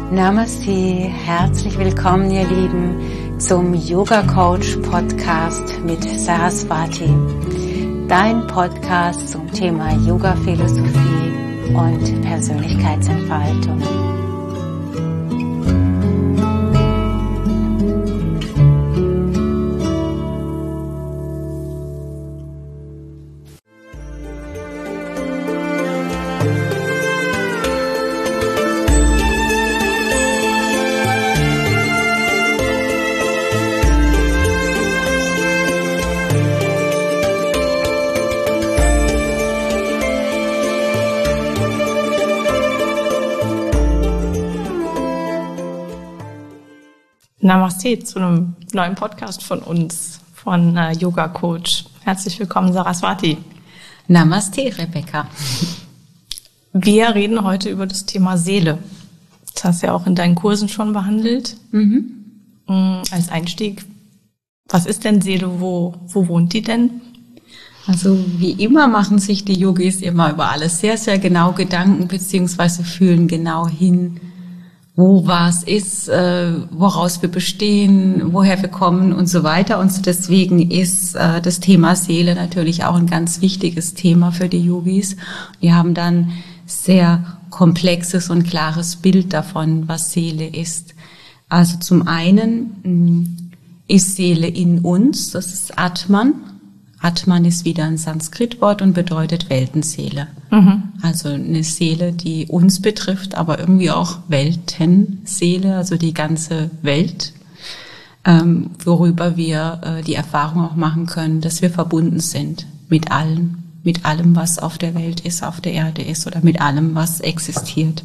Namaste, herzlich willkommen ihr Lieben zum Yoga Coach Podcast mit Saraswati, dein Podcast zum Thema Yoga Philosophie und Persönlichkeitsentfaltung. Namaste zu einem neuen Podcast von uns, von Yoga Coach. Herzlich willkommen, Saraswati. Namaste, Rebecca. Wir reden heute über das Thema Seele. Das hast du ja auch in deinen Kursen schon behandelt. Als Einstieg, was ist denn Seele? Wo wohnt die denn? Also wie immer machen sich die Yogis immer über alles sehr, sehr genau Gedanken beziehungsweise fühlen genau hin, wo was ist, woraus wir bestehen, woher wir kommen und so weiter. Und deswegen ist das Thema Seele natürlich auch ein ganz wichtiges Thema für die Yogis. Die haben dann sehr komplexes und klares Bild davon, was Seele ist. Also zum einen ist Seele in uns, das ist Atman. Atman ist wieder ein Sanskritwort und bedeutet Weltenseele. Also eine Seele, die uns betrifft, aber irgendwie auch Weltenseele, also die ganze Welt, worüber wir die Erfahrung auch machen können, dass wir verbunden sind mit allem, was auf der Welt ist, auf der Erde ist oder mit allem, was existiert.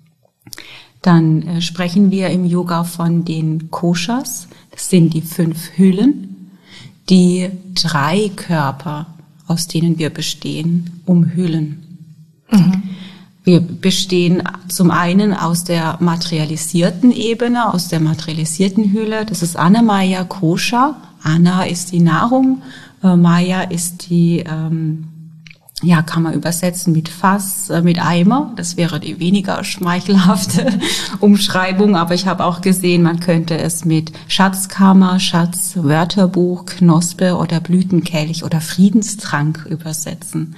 Dann sprechen wir im Yoga von den Koshas, das sind die 5 Hüllen, die 3 Körper, aus denen wir bestehen, umhüllen. Wir bestehen zum einen aus der materialisierten Ebene, aus der materialisierten Hülle. Das ist Annamaya Kosha. Anna ist die Nahrung, Maya ist die, kann man übersetzen mit Fass, mit Eimer. Das wäre die weniger schmeichelhafte Umschreibung. Aber ich habe auch gesehen, man könnte es mit Schatzkammer, Schatz, Wörterbuch, Knospe oder Blütenkelch oder Friedenstrank übersetzen.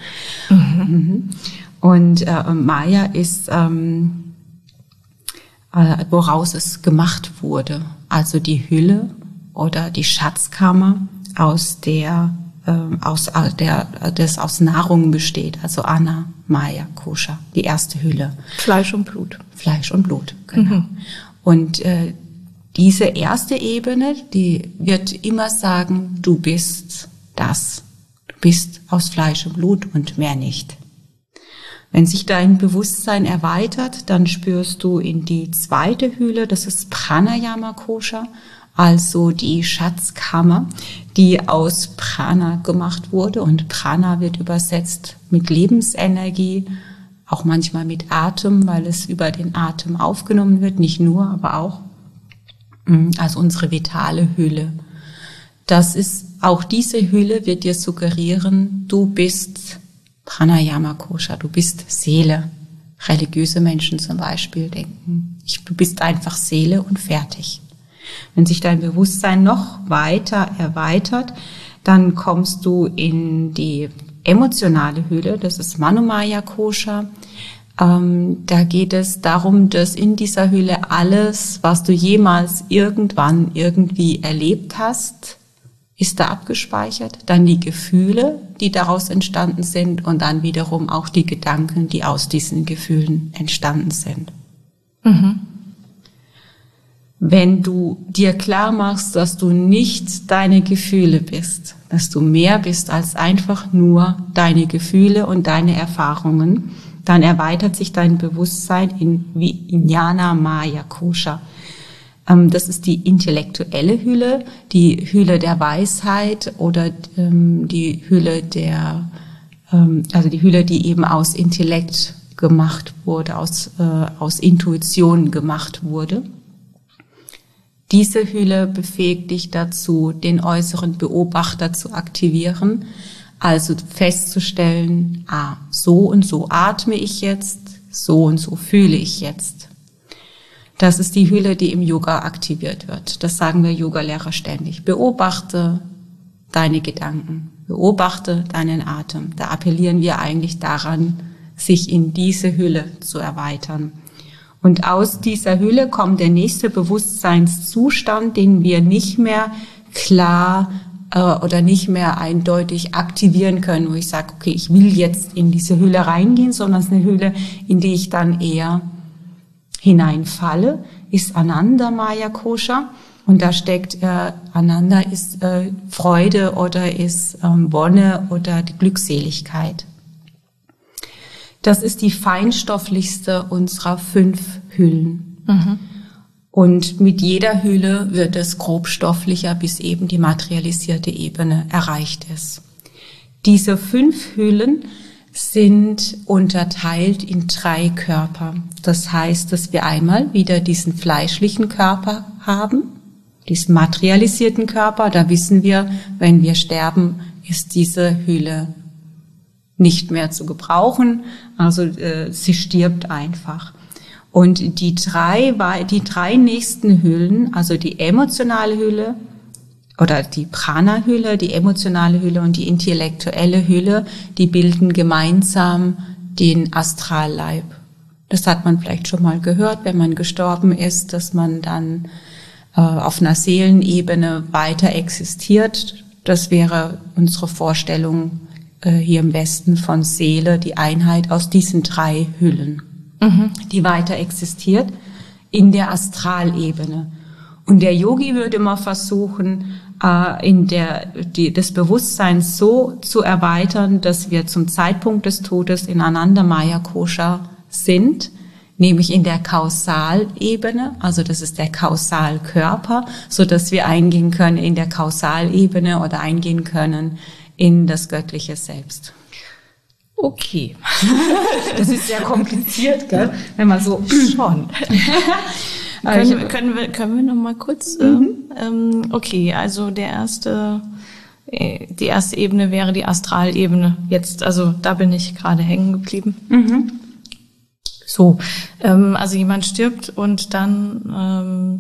Und Maya ist, woraus es gemacht wurde. Also die Hülle oder die Schatzkammer, aus Nahrung besteht. Also Anna, Maya, Kosha, die erste Hülle. Fleisch und Blut. Fleisch und Blut, genau. Und diese erste Ebene, die wird immer sagen, du bist das. Du bist aus Fleisch und Blut und mehr nicht. Wenn sich dein Bewusstsein erweitert, dann spürst du in die zweite Hülle, das ist Pranayama Kosha, also die Schatzkammer, die aus Prana gemacht wurde. Und Prana wird übersetzt mit Lebensenergie, auch manchmal mit Atem, weil es über den Atem aufgenommen wird, nicht nur, aber auch. Also unsere vitale Hülle. Das ist, auch diese Hülle wird dir suggerieren, du bist Pranayama Kosha, du bist Seele. Religiöse Menschen zum Beispiel denken, du bist einfach Seele und fertig. Wenn sich dein Bewusstsein noch weiter erweitert, dann kommst du in die emotionale Hülle, das ist Manomaya Kosha. Da geht es darum, dass in dieser Hülle alles, was du jemals irgendwann irgendwie erlebt hast, ist da abgespeichert. Dann die Gefühle, die daraus entstanden sind und dann wiederum auch die Gedanken, die aus diesen Gefühlen entstanden sind. Wenn du dir klar machst, dass du nicht deine Gefühle bist, dass du mehr bist als einfach nur deine Gefühle und deine Erfahrungen, dann erweitert sich dein Bewusstsein in Vijnana Maya Kosha. Das ist die intellektuelle Hülle, die Hülle der Weisheit oder die Hülle die Hülle, die eben aus Intellekt gemacht wurde, aus Intuition gemacht wurde. Diese Hülle befähigt dich dazu, den äußeren Beobachter zu aktivieren, also festzustellen, so und so atme ich jetzt, so und so fühle ich jetzt. Das ist die Hülle, die im Yoga aktiviert wird. Das sagen wir Yogalehrer ständig. Beobachte deine Gedanken, beobachte deinen Atem. Da appellieren wir eigentlich daran, sich in diese Hülle zu erweitern. Und aus dieser Hülle kommt der nächste Bewusstseinszustand, den wir nicht mehr klar oder nicht mehr eindeutig aktivieren können, wo ich sage, okay, ich will jetzt in diese Hülle reingehen, sondern es ist eine Hülle, in die ich dann eher hineinfalle, ist Ananda Maya Kosha. Und da steckt Ananda ist Freude oder ist Wonne oder die Glückseligkeit. Das ist die feinstofflichste unserer 5 Hüllen. Mhm. Und mit jeder Hülle wird es grobstofflicher, bis eben die materialisierte Ebene erreicht ist. Diese 5 Hüllen sind unterteilt in 3 Körper. Das heißt, dass wir einmal wieder diesen fleischlichen Körper haben, diesen materialisierten Körper. Da wissen wir, wenn wir sterben, ist diese Hülle nicht mehr zu gebrauchen. Also sie stirbt einfach. Und die drei nächsten Hüllen, also die emotionale Hülle oder die Prana-Hülle, die emotionale Hülle und die intellektuelle Hülle, die bilden gemeinsam den Astralleib. Das hat man vielleicht schon mal gehört, wenn man gestorben ist, dass man dann auf einer Seelenebene weiter existiert. Das wäre unsere Vorstellung hier im Westen von Seele, die Einheit aus diesen 3 Hüllen, die weiter existiert in der Astralebene. Und der Yogi würde immer versuchen, das Bewusstsein so zu erweitern, dass wir zum Zeitpunkt des Todes in Ananda Maya Kosha sind, nämlich in der Kausalebene, also das ist der Kausalkörper, so dass wir eingehen können in der Kausalebene oder eingehen können in das göttliche Selbst. Okay. Das ist sehr kompliziert, gell? Wenn man so schon. Können wir noch mal kurz? Okay, also die erste Ebene wäre die Astralebene. Jetzt, also da bin ich gerade hängen geblieben. Mhm. So, also jemand stirbt und dann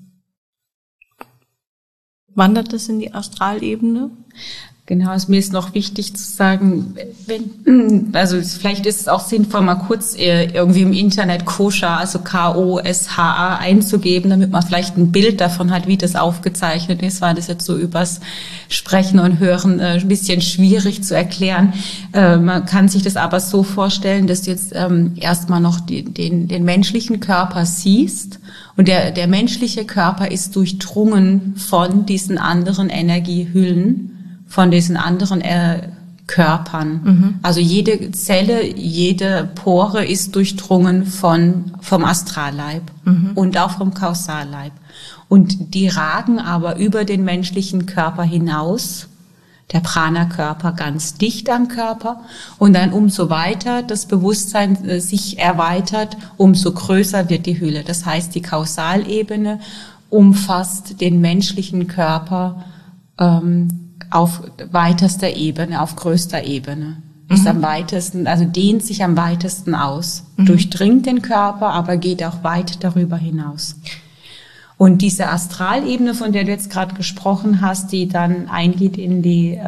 wandert es in die Astralebene. Genau, mir ist noch wichtig zu sagen, also vielleicht ist es auch sinnvoll, mal kurz irgendwie im Internet Kosha, also K-O-S-H-A einzugeben, damit man vielleicht ein Bild davon hat, wie das aufgezeichnet ist, weil das jetzt so übers Sprechen und Hören ein bisschen schwierig zu erklären. Man kann sich das aber so vorstellen, dass du jetzt erstmal noch den menschlichen Körper siehst. Und der menschliche Körper ist durchdrungen von diesen anderen Energiehüllen, von diesen anderen Körpern. Mhm. Also jede Zelle, jede Pore ist durchdrungen vom Astralleib und auch vom Kausalleib. Und die ragen aber über den menschlichen Körper hinaus, der Prana-Körper ganz dicht am Körper. Und dann umso weiter das Bewusstsein sich erweitert, umso größer wird die Hülle. Das heißt, die Kausalebene umfasst den menschlichen Körper auf weitester Ebene, auf größter Ebene. Ist am weitesten, also dehnt sich am weitesten aus, durchdringt den Körper, aber geht auch weit darüber hinaus. Und diese Astralebene, von der du jetzt gerade gesprochen hast, die dann eingeht in die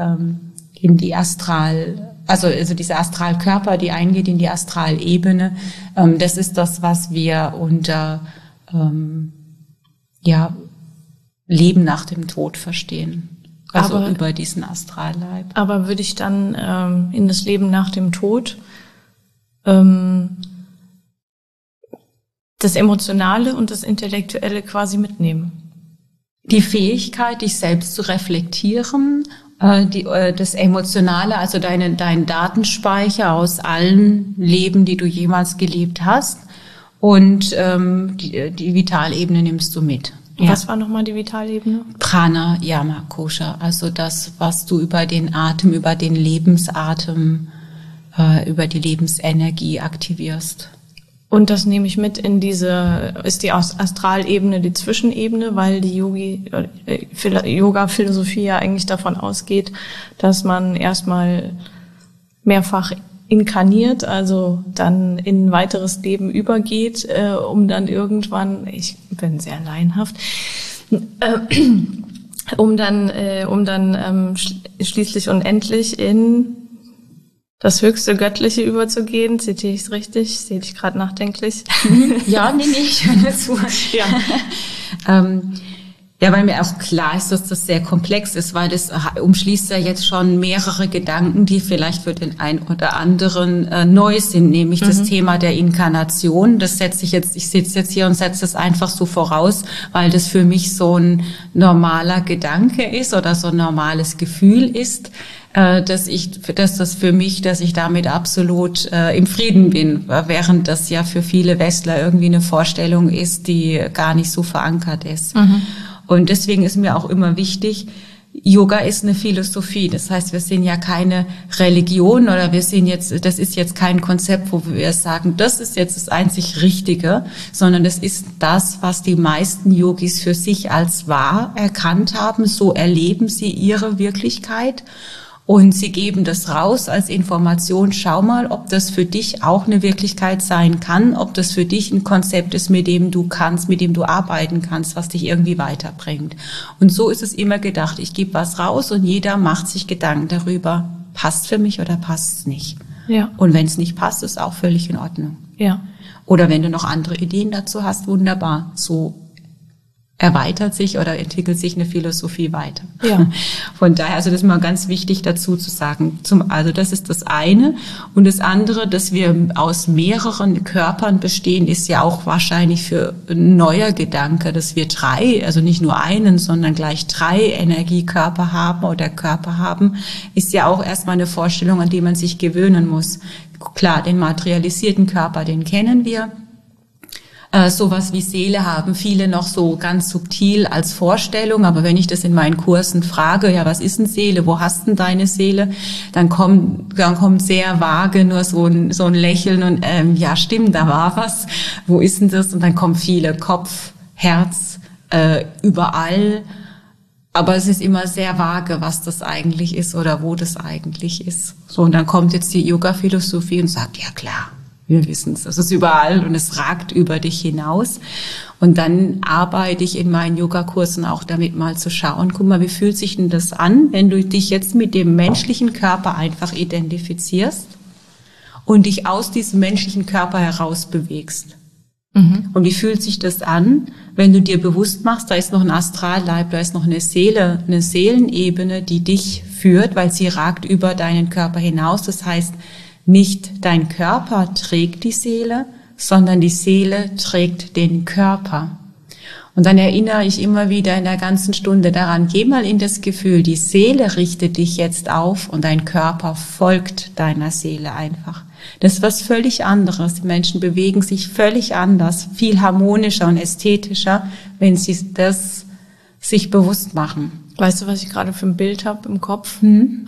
also dieser Astralkörper, die eingeht in die Astralebene, das ist das, was wir unter Leben nach dem Tod verstehen. Also aber, über diesen Astralleib. Aber würde ich dann in das Leben nach dem Tod das Emotionale und das Intellektuelle quasi mitnehmen? Die Fähigkeit, dich selbst zu reflektieren, das Emotionale, also dein Datenspeicher aus allen Leben, die du jemals gelebt hast, und die Vitalebene nimmst du mit. Ja. Was war nochmal die Vitalebene? Prana, Yama, Kosha. Also das, was du über den Atem, über den Lebensatem, über die Lebensenergie aktivierst. Und das nehme ich mit in ist die Astralebene die Zwischenebene, weil die Yoga-Philosophie ja eigentlich davon ausgeht, dass man erstmal mehrfach inkarniert, also dann in ein weiteres Leben übergeht, um dann irgendwann, ich bin sehr laienhaft, um dann schließlich und endlich in das höchste Göttliche überzugehen. Zitiere ich es richtig? Sehe ich gerade nachdenklich? Ja, nee, ich höre zu. Ja. Ja, weil mir auch klar ist, dass das sehr komplex ist, weil das umschließt ja jetzt schon mehrere Gedanken, die vielleicht für den einen oder anderen neu sind, nämlich das Thema der Inkarnation. Das setze ich sitze jetzt hier und setze das einfach so voraus, weil das für mich so ein normaler Gedanke ist oder so ein normales Gefühl ist, dass ich damit absolut im Frieden bin, während das ja für viele Westler irgendwie eine Vorstellung ist, die gar nicht so verankert ist. Und deswegen ist mir auch immer wichtig, Yoga ist eine Philosophie. Das heißt, wir sind ja keine Religion oder das ist jetzt kein Konzept, wo wir sagen, das ist jetzt das einzig Richtige, sondern das ist das, was die meisten Yogis für sich als wahr erkannt haben. So erleben sie ihre Wirklichkeit. Und sie geben das raus als Information. Schau mal, ob das für dich auch eine Wirklichkeit sein kann, ob das für dich ein Konzept ist, mit dem du arbeiten kannst, was dich irgendwie weiterbringt. Und so ist es immer gedacht. Ich gebe was raus und jeder macht sich Gedanken darüber, passt für mich oder passt es nicht. Ja. Und wenn es nicht passt, ist auch völlig in Ordnung. Ja. Oder wenn du noch andere Ideen dazu hast, wunderbar. So erweitert sich oder entwickelt sich eine Philosophie weiter. Ja. Von daher, also das ist mal ganz wichtig dazu zu sagen. Also das ist das eine. Und das andere, dass wir aus mehreren Körpern bestehen, ist ja auch wahrscheinlich für ein neuer Gedanke, dass wir also nicht nur einen, sondern gleich 3 Energiekörper haben oder Körper haben, ist ja auch erstmal eine Vorstellung, an die man sich gewöhnen muss. Klar, den materialisierten Körper, den kennen wir. Sowas wie Seele haben viele noch so ganz subtil als Vorstellung, aber wenn ich das in meinen Kursen frage, ja, was ist denn Seele, wo hast denn deine Seele, dann kommt sehr vage nur so ein Lächeln und ja, stimmt, da war was, wo ist denn das? Und dann kommen viele Kopf, Herz, überall, aber es ist immer sehr vage, was das eigentlich ist oder wo das eigentlich ist. So, und dann kommt jetzt die Yoga-Philosophie und sagt, ja klar, wir wissen es, es ist überall und es ragt über dich hinaus. Und dann arbeite ich in meinen Yogakursen auch damit mal zu schauen, guck mal, wie fühlt sich denn das an, wenn du dich jetzt mit dem menschlichen Körper einfach identifizierst und dich aus diesem menschlichen Körper heraus bewegst. Und wie fühlt sich das an, wenn du dir bewusst machst, da ist noch ein Astralleib, da ist noch eine Seele, eine Seelenebene, die dich führt, weil sie ragt über deinen Körper hinaus. Das heißt, nicht dein Körper trägt die Seele, sondern die Seele trägt den Körper. Und dann erinnere ich immer wieder in der ganzen Stunde daran, geh mal in das Gefühl, die Seele richtet dich jetzt auf und dein Körper folgt deiner Seele einfach. Das ist was völlig anderes. Die Menschen bewegen sich völlig anders, viel harmonischer und ästhetischer, wenn sie das sich bewusst machen. Weißt du, was ich gerade für ein Bild habe im Kopf?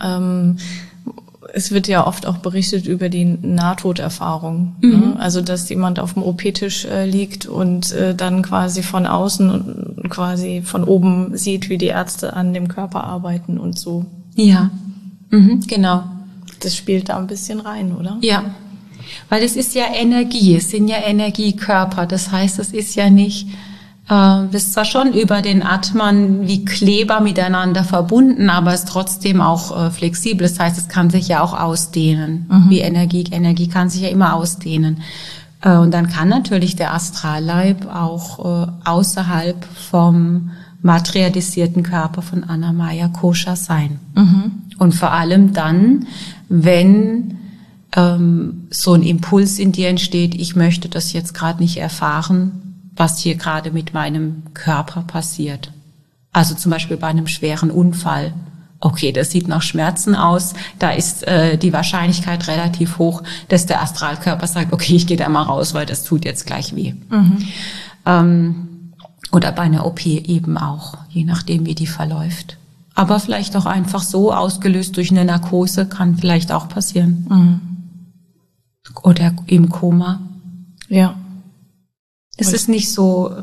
Es wird ja oft auch berichtet über die Nahtoderfahrung. Ne? Also, dass jemand auf dem OP-Tisch liegt und dann quasi von außen und quasi von oben sieht, wie die Ärzte an dem Körper arbeiten und so. Ja, genau. Das spielt da ein bisschen rein, oder? Ja, weil es ist ja Energie, es sind ja Energiekörper. Das heißt, es ist ja nicht, das ist zwar schon über den Atman wie Kleber miteinander verbunden, aber es ist trotzdem auch flexibel. Das heißt, es kann sich ja auch ausdehnen. Wie Energie kann sich ja immer ausdehnen. Und dann kann natürlich der Astralleib auch außerhalb vom materialisierten Körper von Annamaya koscher sein. Und vor allem dann, wenn so ein Impuls in dir entsteht, ich möchte das jetzt gerade nicht erfahren, was hier gerade mit meinem Körper passiert. Also zum Beispiel bei einem schweren Unfall. Okay, das sieht nach Schmerzen aus. Da ist die Wahrscheinlichkeit relativ hoch, dass der Astralkörper sagt, okay, ich gehe da mal raus, weil das tut jetzt gleich weh. Oder bei einer OP eben auch, je nachdem, wie die verläuft. Aber vielleicht auch einfach so, ausgelöst durch eine Narkose, kann vielleicht auch passieren. Oder im Koma. Ja. Es ist nicht so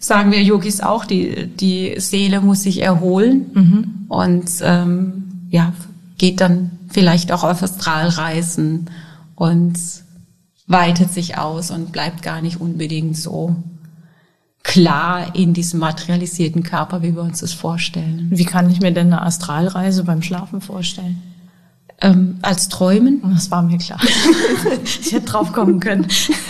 sagen wir Yogis auch, die Seele muss sich erholen und geht dann vielleicht auch auf Astralreisen und weitet sich aus und bleibt gar nicht unbedingt so klar in diesem materialisierten Körper, wie wir uns das vorstellen. Wie kann ich mir denn eine Astralreise beim Schlafen vorstellen? Als Träumen? Das war mir klar. Ich hätte drauf kommen können.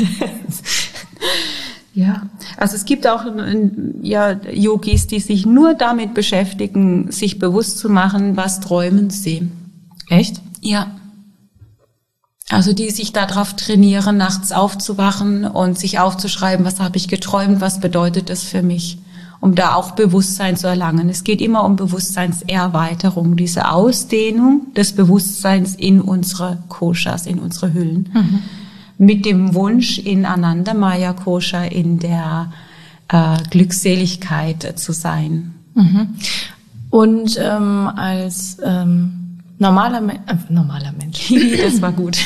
Ja, also es gibt auch Yogis, die sich nur damit beschäftigen, sich bewusst zu machen, was träumen sie. Echt? Ja. Also die sich darauf trainieren, nachts aufzuwachen und sich aufzuschreiben, was habe ich geträumt, was bedeutet das für mich, um da auch Bewusstsein zu erlangen. Es geht immer um Bewusstseinserweiterung, diese Ausdehnung des Bewusstseins in unsere Koshas, in unsere Hüllen. Mit dem Wunsch, in Anandamaya Kosha, in der Glückseligkeit zu sein. Und als normaler Mensch. Das war gut.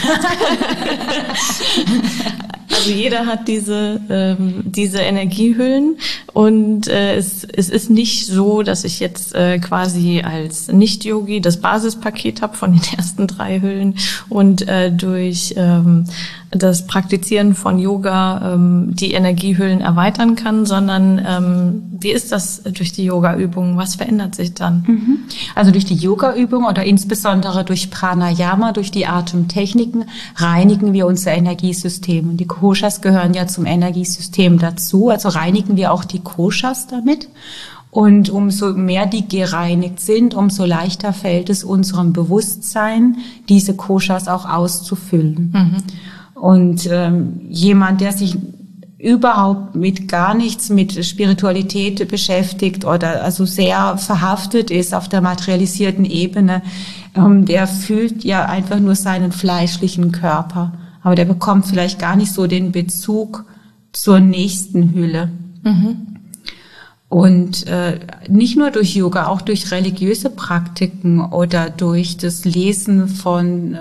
Also jeder hat diese Energiehüllen und es ist nicht so, dass ich jetzt quasi als Nicht-Yogi das Basispaket habe von den ersten 3 Hüllen und durch das Praktizieren von Yoga die Energiehüllen erweitern kann, sondern wie ist das durch die Yoga-Übung? Was verändert sich dann? Also durch die Yoga-Übung oder insbesondere durch Pranayama, durch die Atemtechniken reinigen wir unser Energiesystem. Und die Koshas gehören ja zum Energiesystem dazu. Also reinigen wir auch die Koshas damit. Und umso mehr die gereinigt sind, umso leichter fällt es unserem Bewusstsein, diese Koshas auch auszufüllen. Und jemand, der sich überhaupt mit gar nichts mit Spiritualität beschäftigt oder also sehr verhaftet ist auf der materialisierten Ebene, der fühlt ja einfach nur seinen fleischlichen Körper. Aber der bekommt vielleicht gar nicht so den Bezug zur nächsten Hülle. Und nicht nur durch Yoga, auch durch religiöse Praktiken oder durch das Lesen von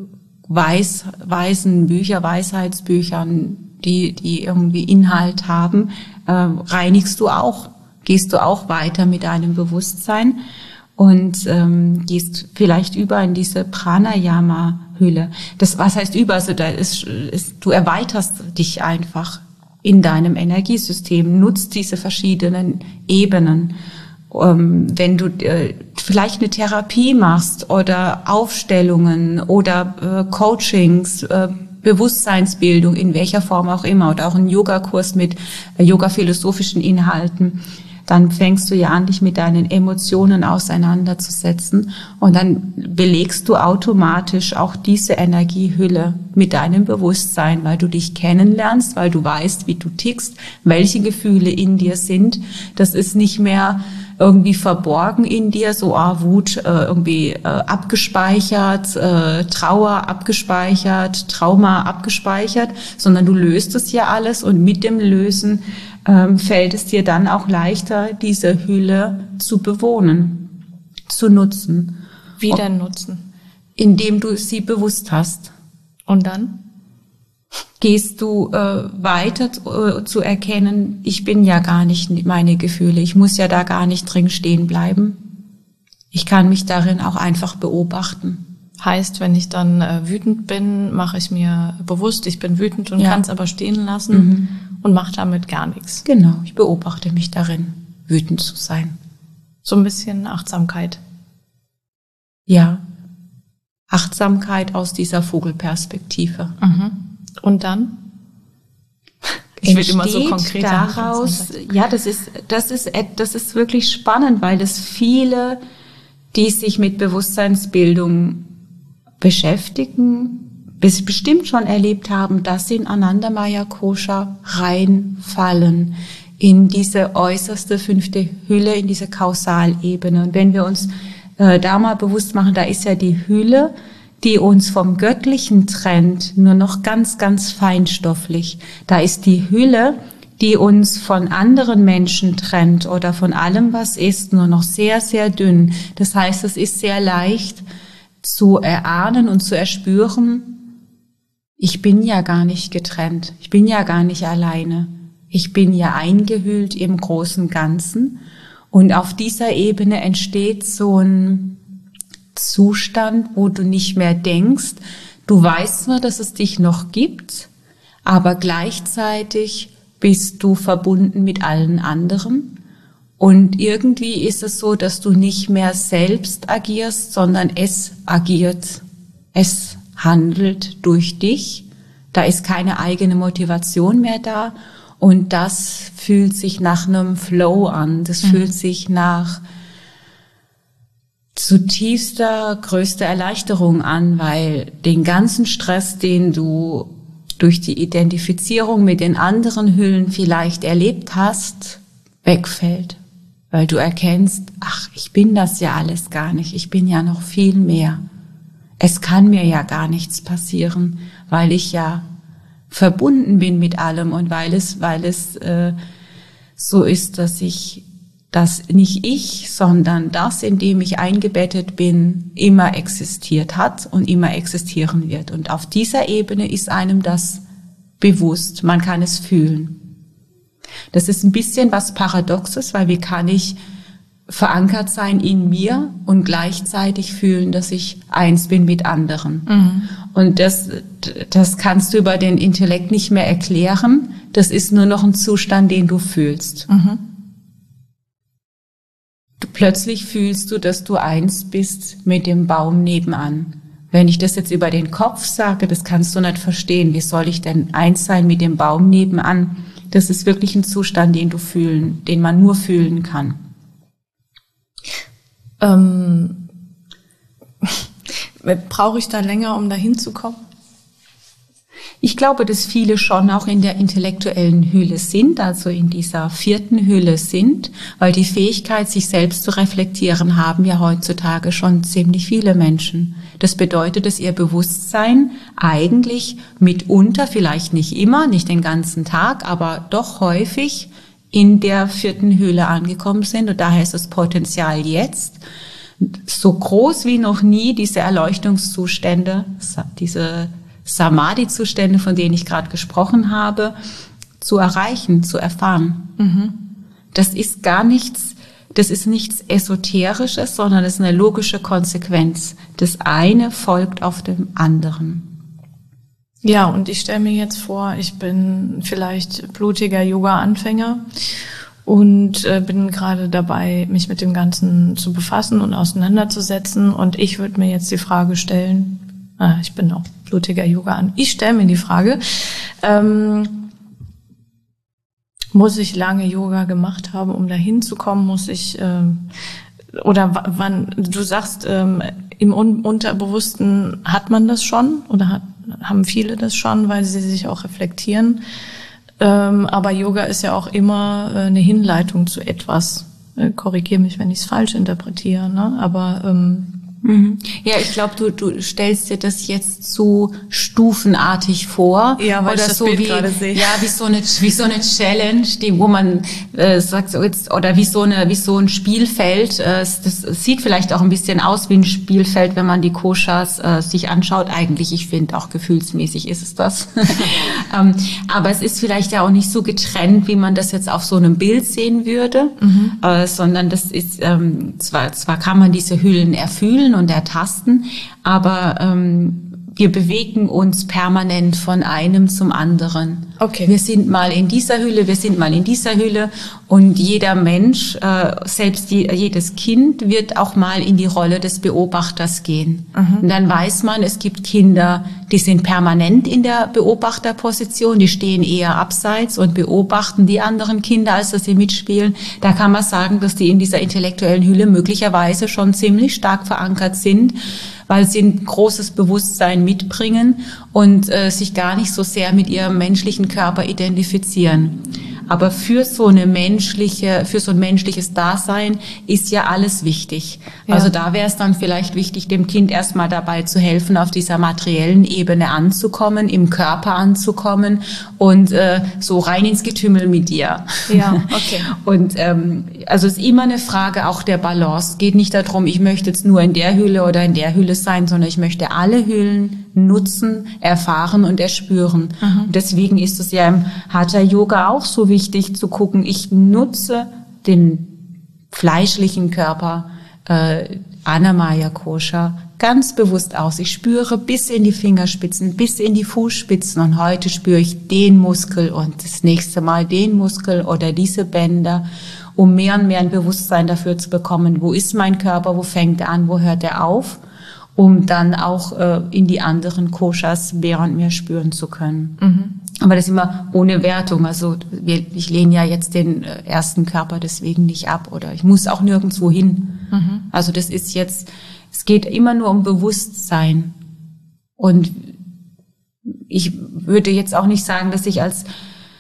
Weisheitsbüchern, die irgendwie Inhalt haben, reinigst du auch, gehst du auch weiter mit deinem Bewusstsein und gehst vielleicht über in diese Pranayama-Hülle. Das, was heißt über? Also du erweiterst dich einfach in deinem Energiesystem, nutzt diese verschiedenen Ebenen. Wenn du vielleicht eine Therapie machst oder Aufstellungen oder Coachings, Bewusstseinsbildung, in welcher Form auch immer, oder auch einen Yogakurs mit yoga-philosophischen Inhalten, dann fängst du ja an, dich mit deinen Emotionen auseinanderzusetzen und dann belegst du automatisch auch diese Energiehülle mit deinem Bewusstsein, weil du dich kennenlernst, weil du weißt, wie du tickst, welche Gefühle in dir sind. Das ist nicht mehr irgendwie verborgen in dir, so Wut abgespeichert, Trauer abgespeichert, Trauma abgespeichert, sondern du löst es ja alles und mit dem Lösen fällt es dir dann auch leichter, diese Hülle zu bewohnen, zu nutzen. Wie denn nutzen? Indem du sie bewusst hast. Und dann? Gehst du weiter zu erkennen, ich bin ja gar nicht meine Gefühle, ich muss ja da gar nicht drin stehen bleiben. Ich kann mich darin auch einfach beobachten. Heißt, wenn ich dann wütend bin, mache ich mir bewusst, ich bin wütend und kann es aber stehen lassen und mache damit gar nichts. Genau, ich beobachte mich darin, wütend zu sein. So ein bisschen Achtsamkeit. Ja, Achtsamkeit aus dieser Vogelperspektive. Und dann? Ich will immer so konkret daraus. Ja, das ist wirklich spannend, weil das viele, die sich mit Bewusstseinsbildung beschäftigen, bestimmt schon erlebt haben, dass sie in Anandamaya Kosha reinfallen, in diese äußerste 5. Hülle, in diese Kausalebene. Und wenn wir uns da mal bewusst machen, da ist ja die Hülle, die uns vom Göttlichen trennt, nur noch ganz, ganz feinstofflich. Da ist die Hülle, die uns von anderen Menschen trennt oder von allem, was ist, nur noch sehr, sehr dünn. Das heißt, es ist sehr leicht zu erahnen und zu erspüren, ich bin ja gar nicht getrennt, ich bin ja gar nicht alleine. ich bin ja eingehüllt im großen Ganzen. Und auf dieser Ebene entsteht so ein Zustand, wo du nicht mehr denkst, du weißt zwar, dass es dich noch gibt, aber gleichzeitig bist du verbunden mit allen anderen. Und irgendwie ist es so, dass du nicht mehr selbst agierst, sondern es agiert, es handelt durch dich. Da ist keine eigene Motivation mehr da. Und das fühlt sich nach einem Flow an. Das fühlt sich nach zutiefster, größter Erleichterung an, weil den ganzen Stress, den du durch die Identifizierung mit den anderen Hüllen vielleicht erlebt hast, wegfällt. Weil du erkennst, ach, ich bin das ja alles gar nicht, ich bin ja noch viel mehr. Es kann mir ja gar nichts passieren, weil ich ja verbunden bin mit allem und weil es so ist, dass nicht ich, sondern das, in dem ich eingebettet bin, immer existiert hat und immer existieren wird. Und auf dieser Ebene ist einem das bewusst, man kann es fühlen. Das ist ein bisschen was Paradoxes, weil wie kann ich verankert sein in mir und gleichzeitig fühlen, dass ich eins bin mit anderen. Mhm. Und das kannst du über den Intellekt nicht mehr erklären. Das ist nur noch ein Zustand, den du fühlst. Mhm. Plötzlich fühlst du, dass du eins bist mit dem Baum nebenan. Wenn ich das jetzt über den Kopf sage, das kannst du nicht verstehen. Wie soll ich denn eins sein mit dem Baum nebenan? Das ist wirklich ein Zustand, den man nur fühlen kann. Brauche ich da länger, um da hinzukommen? Ich glaube, dass viele schon auch in der intellektuellen Hülle sind, also in dieser 4. Hülle sind, weil die Fähigkeit, sich selbst zu reflektieren, haben ja heutzutage schon ziemlich viele Menschen. Das bedeutet, dass ihr Bewusstsein eigentlich mitunter, vielleicht nicht immer, nicht den ganzen Tag, aber doch häufig in der 4. Hülle angekommen sind. Und daher ist das Potenzial jetzt so groß wie noch nie, diese Erleuchtungszustände, diese Samadhi-Zustände, von denen ich gerade gesprochen habe, zu erreichen, zu erfahren. Mhm. Das ist nichts Esoterisches, sondern das ist eine logische Konsequenz. Das eine folgt auf dem anderen. Ja, und ich stelle mir jetzt vor, ich bin vielleicht blutiger Yoga-Anfänger und bin gerade dabei, mich mit dem Ganzen zu befassen und auseinanderzusetzen. Und ich würde mir jetzt die Frage stellen, ich bin auch blutiger Yoga-Anfänger, ich stelle mir die Frage, muss ich lange Yoga gemacht haben, um da hinzukommen? Muss ich, oder wann, du sagst, im Unterbewussten hat man das schon oder haben viele das schon, weil sie sich auch reflektieren. Aber Yoga ist ja auch immer eine Hinleitung zu etwas. Korrigiere mich, wenn ich es falsch interpretiere, ne? Aber ja, ich glaube, du stellst dir das jetzt so stufenartig vor. Ja, weil oder ich das so Bild gerade sehe. Ja, wie so eine Challenge, wo man sagt so jetzt, oder wie so ein Spielfeld. Das sieht vielleicht auch ein bisschen aus wie ein Spielfeld, wenn man die Koshas sich anschaut. Eigentlich, ich finde auch gefühlsmäßig ist es das. Aber es ist vielleicht ja auch nicht so getrennt, wie man das jetzt auf so einem Bild sehen würde, sondern das ist zwar kann man diese Hüllen erfühlen und ertasten, aber wir bewegen uns permanent von einem zum anderen. Okay. Wir sind mal in dieser Hülle, wir sind mal in dieser Hülle und jeder Mensch, selbst jedes Kind wird auch mal in die Rolle des Beobachters gehen. Und dann weiß man, es gibt Kinder, die sind permanent in der Beobachterposition, die stehen eher abseits und beobachten die anderen Kinder, als dass sie mitspielen. Da kann man sagen, dass die in dieser intellektuellen Hülle möglicherweise schon ziemlich stark verankert sind, weil sie ein großes Bewusstsein mitbringen und sich gar nicht so sehr mit ihrem menschlichen Körper identifizieren. Aber für so ein menschliches Dasein ist ja alles wichtig. Ja. Also da wäre es dann vielleicht wichtig, dem Kind erstmal dabei zu helfen, auf dieser materiellen Ebene anzukommen, im Körper anzukommen und so rein ins Getümmel mit dir. Ja, okay. Und also es ist immer eine Frage auch der Balance. Es geht nicht darum, ich möchte jetzt nur in der Hülle oder in der Hülle sein, sondern ich möchte alle Hüllen nutzen, erfahren und erspüren. Und deswegen ist es ja im Hatha Yoga auch so wichtig, wichtig zu gucken, ich nutze den fleischlichen Körper Anamaya Kosha ganz bewusst aus. Ich spüre bis in die Fingerspitzen, bis in die Fußspitzen und heute spüre ich den Muskel und das nächste Mal den Muskel oder diese Bänder, um mehr und mehr ein Bewusstsein dafür zu bekommen, wo ist mein Körper, wo fängt er an, wo hört er auf, um dann auch in die anderen Koshas mehr und mehr spüren zu können. Mhm. Aber das immer ohne Wertung. Also ich lehne ja jetzt den ersten Körper deswegen nicht ab oder ich muss auch nirgendwo hin. Mhm. Also das ist jetzt, es geht immer nur um Bewusstsein. Und ich würde jetzt auch nicht sagen, dass ich als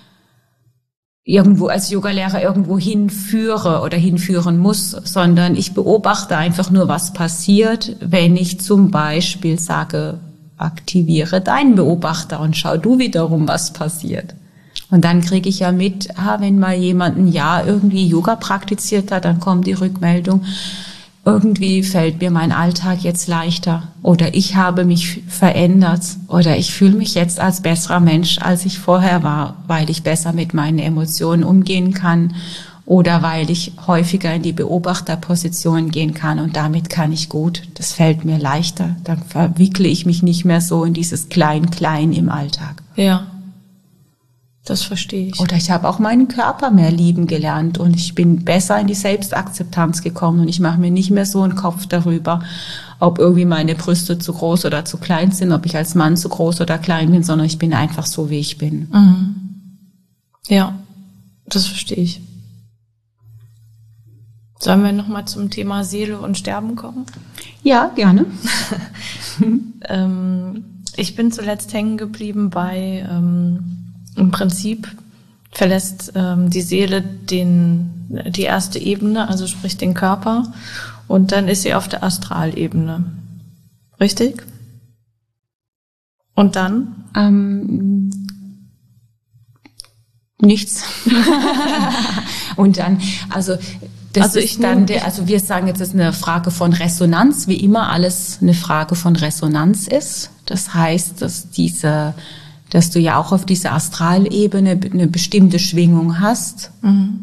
Yogalehrer irgendwo hinführe oder hinführen muss, sondern ich beobachte einfach nur, was passiert, wenn ich zum Beispiel sage, aktiviere deinen Beobachter und schau du wiederum, was passiert. Und dann kriege ich ja mit, wenn mal jemand ein Jahr irgendwie Yoga praktiziert hat, dann kommt die Rückmeldung, irgendwie fällt mir mein Alltag jetzt leichter oder ich habe mich verändert oder ich fühle mich jetzt als besserer Mensch, als ich vorher war, weil ich besser mit meinen Emotionen umgehen kann oder weil ich häufiger in die Beobachterposition gehen kann und damit kann ich gut. Das fällt mir leichter. Dann verwickle ich mich nicht mehr so in dieses Klein-Klein im Alltag. Ja, das verstehe ich. Oder ich habe auch meinen Körper mehr lieben gelernt und ich bin besser in die Selbstakzeptanz gekommen und ich mache mir nicht mehr so einen Kopf darüber, ob irgendwie meine Brüste zu groß oder zu klein sind, ob ich als Mann zu groß oder klein bin, sondern ich bin einfach so, wie ich bin. Mhm. Ja, das verstehe ich. Sollen wir nochmal zum Thema Seele und Sterben kommen? Ja, gerne. Ich bin zuletzt hängen geblieben bei, im Prinzip verlässt die Seele die erste Ebene, also sprich den Körper, und dann ist sie auf der Astralebene. Richtig? Und dann? Nichts. Und dann, also wir sagen jetzt, das ist eine Frage von Resonanz, wie immer alles eine Frage von Resonanz ist. Das heißt, dass du ja auch auf dieser Astralebene eine bestimmte Schwingung hast,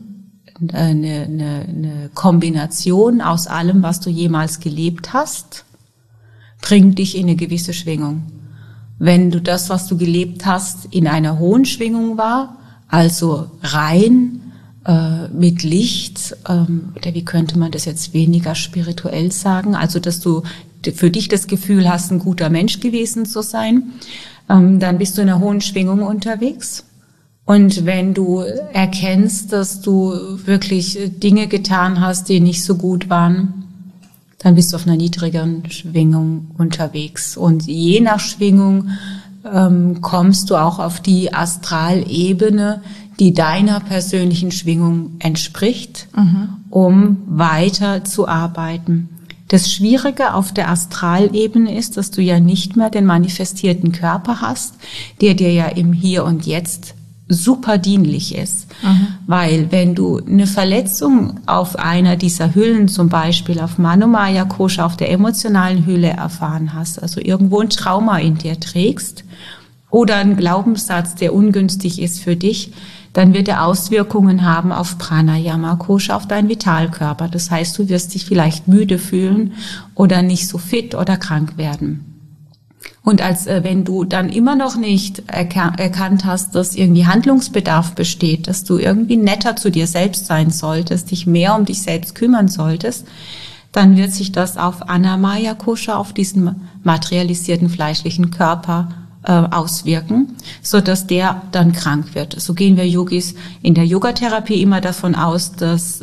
eine Kombination aus allem, was du jemals gelebt hast, bringt dich in eine gewisse Schwingung. Wenn du das, was du gelebt hast, in einer hohen Schwingung war, also rein, mit Licht, oder wie könnte man das jetzt weniger spirituell sagen, also dass du für dich das Gefühl hast, ein guter Mensch gewesen zu sein, dann bist du in einer hohen Schwingung unterwegs. Und wenn du erkennst, dass du wirklich Dinge getan hast, die nicht so gut waren, dann bist du auf einer niedrigeren Schwingung unterwegs. Und je nach Schwingung kommst du auch auf die Astralebene, die deiner persönlichen Schwingung entspricht, um weiter zu arbeiten. Das Schwierige auf der Astralebene ist, dass du ja nicht mehr den manifestierten Körper hast, der dir ja im Hier und Jetzt super dienlich ist. Weil wenn du eine Verletzung auf einer dieser Hüllen, zum Beispiel auf Manomaya Kosha, auf der emotionalen Hülle erfahren hast, also irgendwo ein Trauma in dir trägst oder einen Glaubenssatz, der ungünstig ist für dich, dann wird er Auswirkungen haben auf Pranayama Kosha, auf deinen Vitalkörper. Das heißt, du wirst dich vielleicht müde fühlen oder nicht so fit oder krank werden. Und wenn du dann immer noch nicht erkannt hast, dass irgendwie Handlungsbedarf besteht, dass du irgendwie netter zu dir selbst sein solltest, dich mehr um dich selbst kümmern solltest, dann wird sich das auf Anamaya Kosha, auf diesen materialisierten fleischlichen Körper auswirken, so dass der dann krank wird. So gehen wir Yogis in der Yogatherapie immer davon aus, dass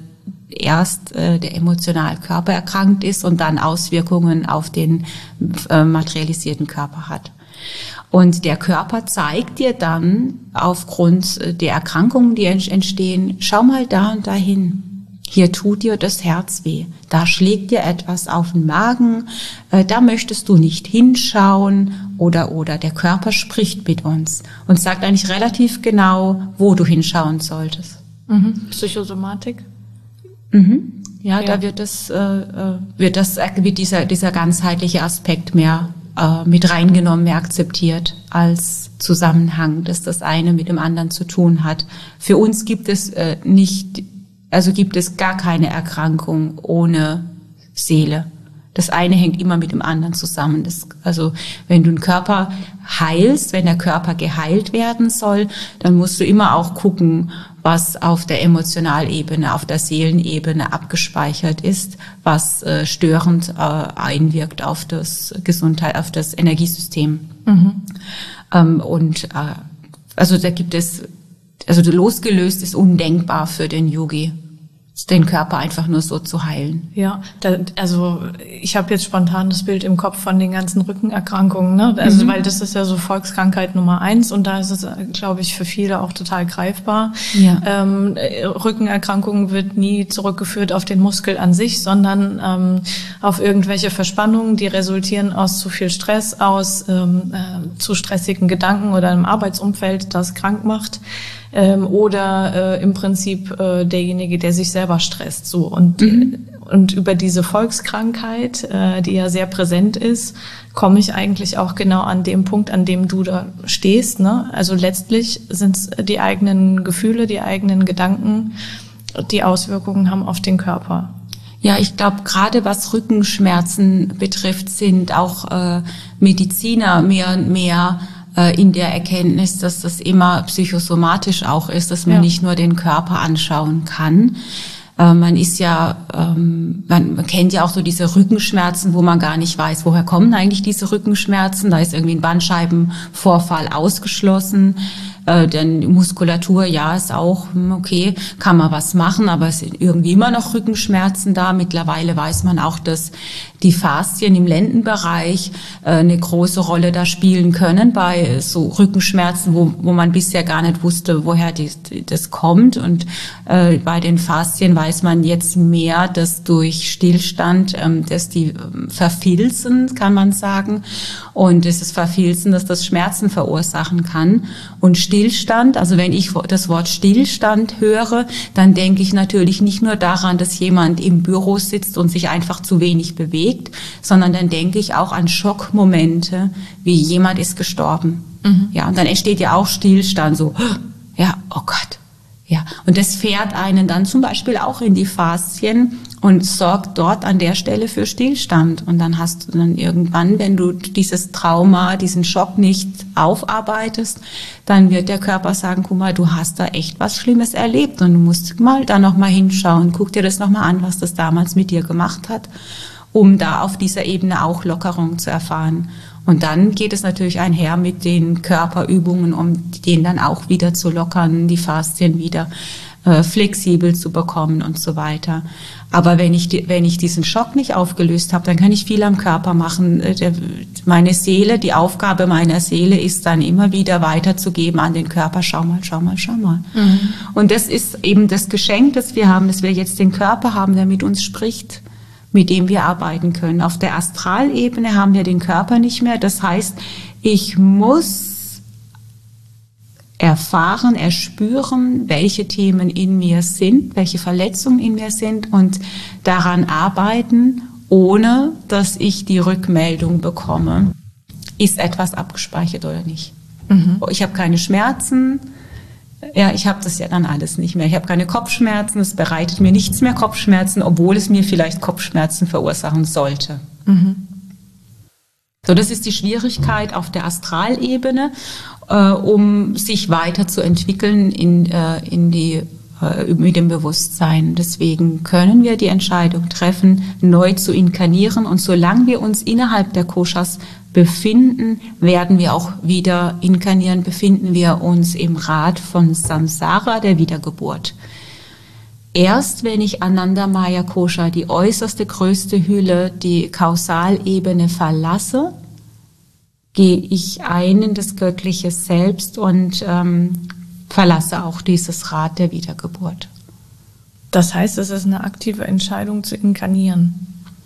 erst der emotionale Körper erkrankt ist und dann Auswirkungen auf den materialisierten Körper hat. Und der Körper zeigt dir dann aufgrund der Erkrankungen, die entstehen, schau mal da und dahin. Hier tut dir das Herz weh, da schlägt dir etwas auf den Magen, da möchtest du nicht hinschauen oder der Körper spricht mit uns und sagt eigentlich relativ genau, wo du hinschauen solltest. Psychosomatik? Ja, da wird dieser ganzheitliche Aspekt mehr mit reingenommen, mehr akzeptiert als Zusammenhang, dass das eine mit dem anderen zu tun hat. Für uns gibt es gibt es gar keine Erkrankung ohne Seele. Das eine hängt immer mit dem anderen zusammen. Also wenn du einen Körper heilst, wenn der Körper geheilt werden soll, dann musst du immer auch gucken, was auf der Emotionalebene, auf der Seelenebene abgespeichert ist, was störend einwirkt auf das Gesundheit, auf das Energiesystem. Also da gibt es, losgelöst ist undenkbar für den Yogi, den Körper einfach nur so zu heilen. Ja, ich habe jetzt spontan das Bild im Kopf von den ganzen Rückenerkrankungen, ne? Also weil das ist ja so Volkskrankheit Nummer 1 und da ist es, glaube ich, für viele auch total greifbar. Ja. Rückenerkrankungen wird nie zurückgeführt auf den Muskel an sich, sondern auf irgendwelche Verspannungen, die resultieren aus zu viel Stress, aus zu stressigen Gedanken oder einem Arbeitsumfeld, das krank macht. Oder im Prinzip derjenige, der sich selber stresst. So und über diese Volkskrankheit, die ja sehr präsent ist, komme ich eigentlich auch genau an dem Punkt, an dem du da stehst. Ne? Also letztlich sind es die eigenen Gefühle, die eigenen Gedanken, die Auswirkungen haben auf den Körper. Ja, ich glaube, gerade was Rückenschmerzen betrifft, sind auch Mediziner mehr und mehr in der Erkenntnis, dass das immer psychosomatisch auch ist, dass man nicht nur den Körper anschauen kann. Man kennt ja auch so diese Rückenschmerzen, wo man gar nicht weiß, woher kommen eigentlich diese Rückenschmerzen. Da ist irgendwie ein Bandscheibenvorfall ausgeschlossen. Denn Muskulatur, ja, ist auch okay, kann man was machen, aber es sind irgendwie immer noch Rückenschmerzen da. Mittlerweile weiß man auch, dass die Faszien im Lendenbereich eine große Rolle da spielen können bei so Rückenschmerzen, wo man bisher gar nicht wusste, woher das kommt. Und bei den Faszien weiß man jetzt mehr, dass durch Stillstand, dass die verfilzen, kann man sagen. Und es ist Verfilzen, dass das Schmerzen verursachen kann. Und Stillstand, also wenn ich das Wort Stillstand höre, dann denke ich natürlich nicht nur daran, dass jemand im Büro sitzt und sich einfach zu wenig bewegt, sondern dann denke ich auch an Schockmomente, wie jemand ist gestorben. Ja, und dann entsteht ja auch Stillstand, so, ja, oh Gott. Ja, und das fährt einen dann zum Beispiel auch in die Faszien und sorgt dort an der Stelle für Stillstand. Und dann hast du dann irgendwann, wenn du dieses Trauma, diesen Schock nicht aufarbeitest, dann wird der Körper sagen, guck mal, du hast da echt was Schlimmes erlebt und du musst mal da nochmal hinschauen. Guck dir das nochmal an, was das damals mit dir gemacht hat, um da auf dieser Ebene auch Lockerung zu erfahren. Und dann geht es natürlich einher mit den Körperübungen, um den dann auch wieder zu lockern, die Faszien wieder flexibel zu bekommen und so weiter. Aber wenn ich diesen Schock nicht aufgelöst habe, dann kann ich viel am Körper machen. Meine Seele, die Aufgabe meiner Seele ist dann immer wieder weiterzugeben an den Körper, schau mal. Und das ist eben das Geschenk, das wir haben, dass wir jetzt den Körper haben, der mit uns spricht, mit dem wir arbeiten können. Auf der Astralebene haben wir den Körper nicht mehr. Das heißt, ich muss erfahren, erspüren, welche Themen in mir sind, welche Verletzungen in mir sind und daran arbeiten, ohne dass ich die Rückmeldung bekomme, ist etwas abgespeichert oder nicht. Ich habe keine Schmerzen. Ja, ich habe das ja dann alles nicht mehr. Ich habe keine Kopfschmerzen, es bereitet mir nichts mehr Kopfschmerzen, obwohl es mir vielleicht Kopfschmerzen verursachen sollte. So, das ist die Schwierigkeit auf der Astralebene, um sich weiterzuentwickeln mit dem Bewusstsein. Deswegen können wir die Entscheidung treffen, neu zu inkarnieren. Und solange wir uns innerhalb der Koshas befinden, werden wir auch wieder inkarnieren, befinden wir uns im Rad von Samsara, der Wiedergeburt. Erst wenn ich Ananda Maya Kosha, die äußerste größte Hülle, die Kausalebene verlasse, gehe ich ein in das göttliche Selbst und verlasse auch dieses Rad der Wiedergeburt. Das heißt, es ist eine aktive Entscheidung zu inkarnieren.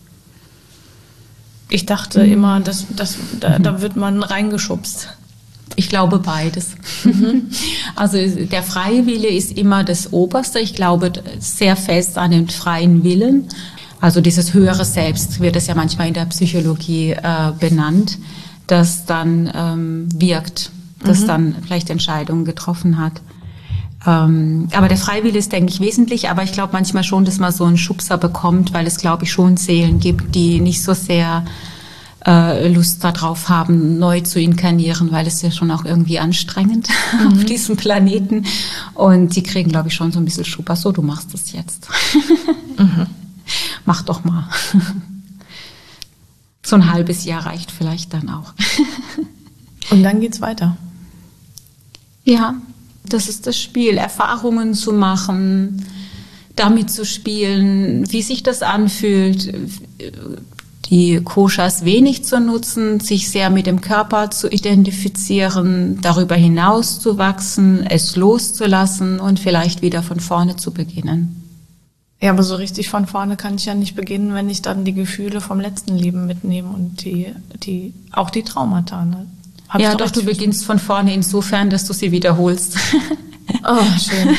Ich dachte immer, da wird man reingeschubst. Ich glaube beides. Also der freie Wille ist immer das Oberste. Ich glaube sehr fest an den freien Willen. Also dieses höhere Selbst wird es ja manchmal in der Psychologie benannt. das dann wirkt, das dann vielleicht Entscheidungen getroffen hat. Aber der Freiwille ist, denke ich, wesentlich. Aber ich glaube manchmal schon, dass man so einen Schubser bekommt, weil es, glaube ich, schon Seelen gibt, die nicht so sehr Lust darauf haben, neu zu inkarnieren, weil es ja schon auch irgendwie anstrengend auf diesem Planeten. Und die kriegen, glaube ich, schon so ein bisschen Schubser. So, du machst das jetzt. Mach doch mal. So ein halbes Jahr reicht vielleicht dann auch. Und dann geht's weiter. Ja, das ist das Spiel. Erfahrungen zu machen, damit zu spielen, wie sich das anfühlt, die Koshas wenig zu nutzen, sich sehr mit dem Körper zu identifizieren, darüber hinaus zu wachsen, es loszulassen und vielleicht wieder von vorne zu beginnen. Ja, aber so richtig von vorne kann ich ja nicht beginnen, wenn ich dann die Gefühle vom letzten Leben mitnehme und auch die Traumata. Ne? Ja, doch, du beginnst von vorne insofern, dass du sie wiederholst. Oh, schön.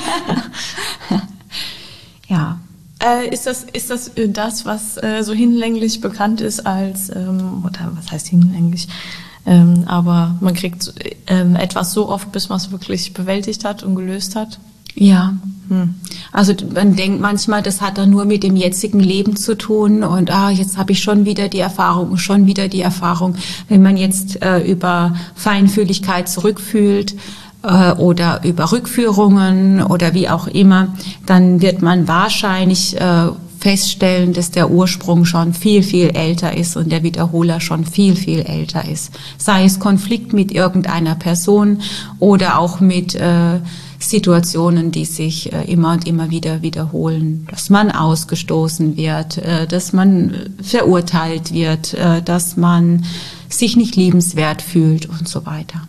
Ja. Ist das, was so hinlänglich bekannt ist als, oder was heißt hinlänglich, aber man kriegt etwas so oft, bis man es wirklich bewältigt hat und gelöst hat? Ja. Also man denkt manchmal, das hat dann nur mit dem jetzigen Leben zu tun und jetzt habe ich schon wieder die Erfahrung. Wenn man jetzt über Feinfühligkeit zurückfühlt, oder über Rückführungen oder wie auch immer, dann wird man wahrscheinlich feststellen, dass der Ursprung schon viel, viel älter ist und der Wiederholer schon viel, viel älter ist. Sei es Konflikt mit irgendeiner Person oder auch mit Situationen, die sich immer und immer wieder wiederholen, dass man ausgestoßen wird, dass man verurteilt wird, dass man sich nicht liebenswert fühlt und so weiter.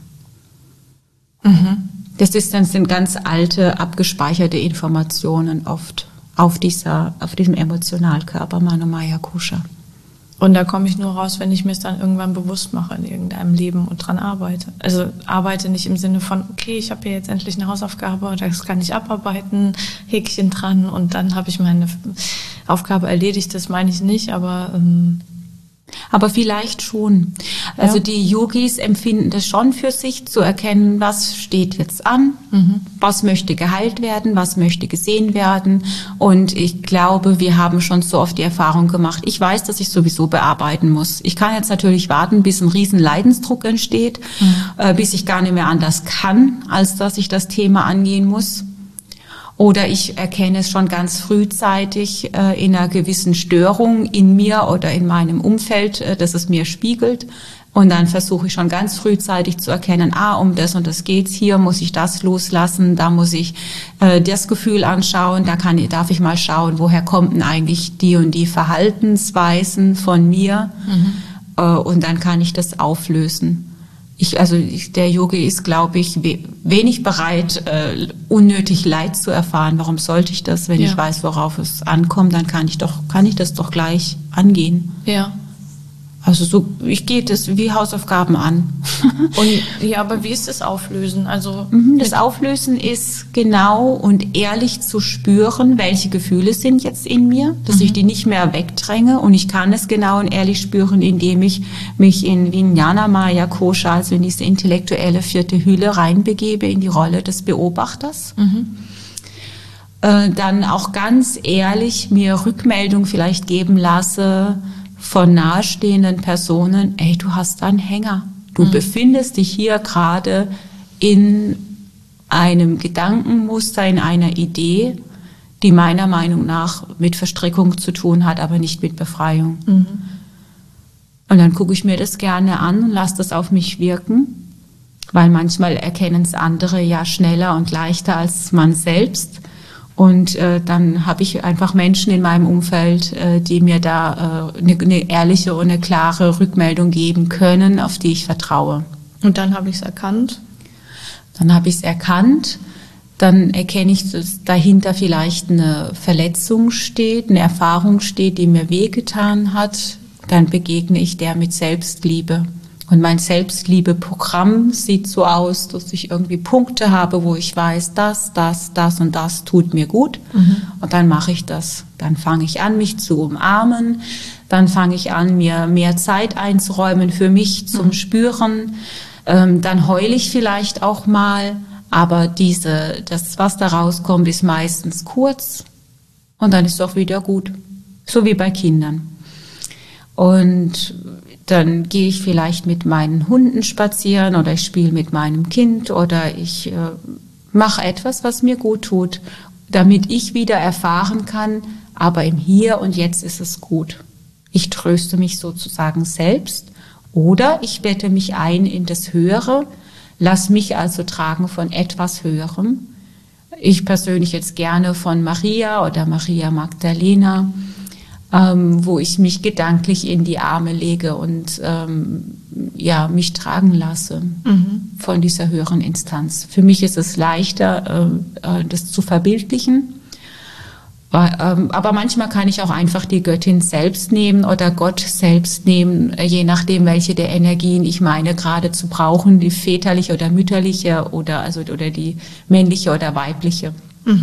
Das sind ganz alte, abgespeicherte Informationen oft auf diesem Emotionalkörper Manomaya Kosha. Und da komme ich nur raus, wenn ich mir es dann irgendwann bewusst mache in irgendeinem Leben und dran arbeite. Also arbeite nicht im Sinne von, okay, ich habe hier jetzt endlich eine Hausaufgabe und das kann ich abarbeiten, Häkchen dran und dann habe ich meine Aufgabe erledigt. Das meine ich nicht, aber vielleicht schon. Also die Yogis empfinden das schon für sich, zu erkennen, was steht jetzt an, was möchte geheilt werden, was möchte gesehen werden. Und ich glaube, wir haben schon so oft die Erfahrung gemacht, ich weiß, dass ich sowieso bearbeiten muss. Ich kann jetzt natürlich warten, bis ein riesen Leidensdruck entsteht, bis ich gar nicht mehr anders kann, als dass ich das Thema angehen muss. Oder ich erkenne es schon ganz frühzeitig in einer gewissen Störung in mir oder in meinem Umfeld, dass es mir spiegelt. Und dann versuche ich schon ganz frühzeitig zu erkennen, um das und das geht's. Hier muss ich das loslassen, da muss ich das Gefühl anschauen, darf ich mal schauen, woher kommen denn eigentlich die und die Verhaltensweisen von mir. Und dann kann ich das auflösen. Der Yogi ist, glaube ich, wenig bereit, unnötig Leid zu erfahren. Warum sollte ich das, wenn ich weiß, worauf es ankommt? Dann kann ich das doch gleich angehen. Ja. Also ich gehe das wie Hausaufgaben an. Aber wie ist das Auflösen? Also das Auflösen ist genau und ehrlich zu spüren, welche Gefühle sind jetzt in mir, dass ich die nicht mehr wegdränge. Und ich kann es genau und ehrlich spüren, indem ich mich in Vijnana Maya Kosha, also in diese intellektuelle 4. Hülle reinbegebe, in die Rolle des Beobachters. Dann auch ganz ehrlich mir Rückmeldung vielleicht geben lasse, von nahestehenden Personen, du hast einen Hänger. Du befindest dich hier gerade in einem Gedankenmuster, in einer Idee, die meiner Meinung nach mit Verstrickung zu tun hat, aber nicht mit Befreiung. Und dann gucke ich mir das gerne an und lasse das auf mich wirken, weil manchmal erkennen es andere ja schneller und leichter als man selbst. Und dann habe ich einfach Menschen in meinem Umfeld, die mir da eine ehrliche und eine klare Rückmeldung geben können, auf die ich vertraue. Und dann habe ich es erkannt? Dann erkenne ich, dass dahinter vielleicht eine Verletzung steht, eine Erfahrung steht, die mir wehgetan hat. Dann begegne ich der mit Selbstliebe. Und mein Selbstliebe-Programm sieht so aus, dass ich irgendwie Punkte habe, wo ich weiß, das und das tut mir gut. Und dann mache ich das. Dann fange ich an, mich zu umarmen. Dann fange ich an, mir mehr Zeit einzuräumen für mich zum Spüren. Dann heule ich vielleicht auch mal, aber das, was da rauskommt, ist meistens kurz und dann ist es auch wieder gut. So wie bei Kindern. Und dann gehe ich vielleicht mit meinen Hunden spazieren oder ich spiele mit meinem Kind oder ich mache etwas, was mir gut tut, damit ich wieder erfahren kann, aber im Hier und Jetzt ist es gut. Ich tröste mich sozusagen selbst oder ich bette mich ein in das Höhere, lass mich also tragen von etwas Höherem. Ich persönlich jetzt gerne von Maria oder Maria Magdalena, wo ich mich gedanklich in die Arme lege und mich tragen lasse von dieser höheren Instanz. Für mich ist es leichter, das zu verbildlichen. Aber manchmal kann ich auch einfach die Göttin selbst nehmen oder Gott selbst nehmen, je nachdem, welche der Energien ich meine gerade zu brauchen, die väterliche oder mütterliche oder die männliche oder weibliche.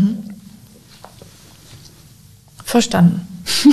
Verstanden.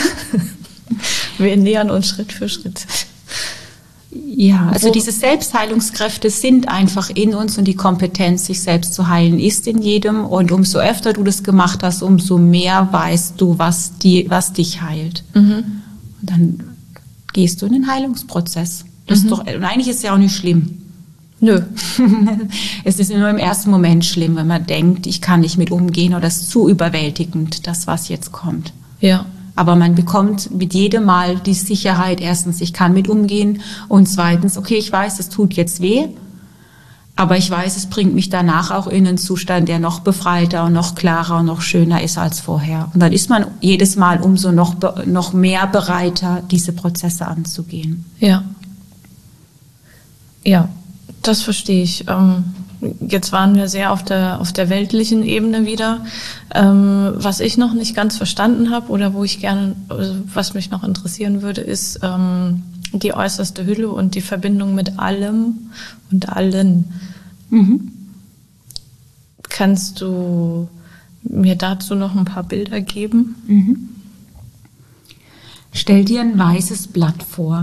Wir nähern uns Schritt für Schritt. Ja, also diese Selbstheilungskräfte sind einfach in uns und die Kompetenz, sich selbst zu heilen, ist in jedem. Und umso öfter du das gemacht hast, umso mehr weißt du, was dich heilt. Und dann gehst du in den Heilungsprozess. Das ist doch, und eigentlich ist es ja auch nicht schlimm. Nö. Es ist nur im ersten Moment schlimm, wenn man denkt, ich kann nicht mit umgehen oder es ist zu überwältigend, das, was jetzt kommt. Ja. Aber man bekommt mit jedem Mal die Sicherheit, erstens, ich kann mit umgehen und zweitens, okay, ich weiß, es tut jetzt weh, aber ich weiß, es bringt mich danach auch in einen Zustand, der noch befreiter und noch klarer und noch schöner ist als vorher. Und dann ist man jedes Mal umso noch mehr bereiter, diese Prozesse anzugehen. Ja. Ja, das verstehe ich. Jetzt waren wir sehr auf der weltlichen Ebene wieder. Was ich noch nicht ganz verstanden habe oder was mich noch interessieren würde, ist die äußerste Hülle und die Verbindung mit allem und allen. Kannst du mir dazu noch ein paar Bilder geben? Stell dir ein weißes Blatt vor.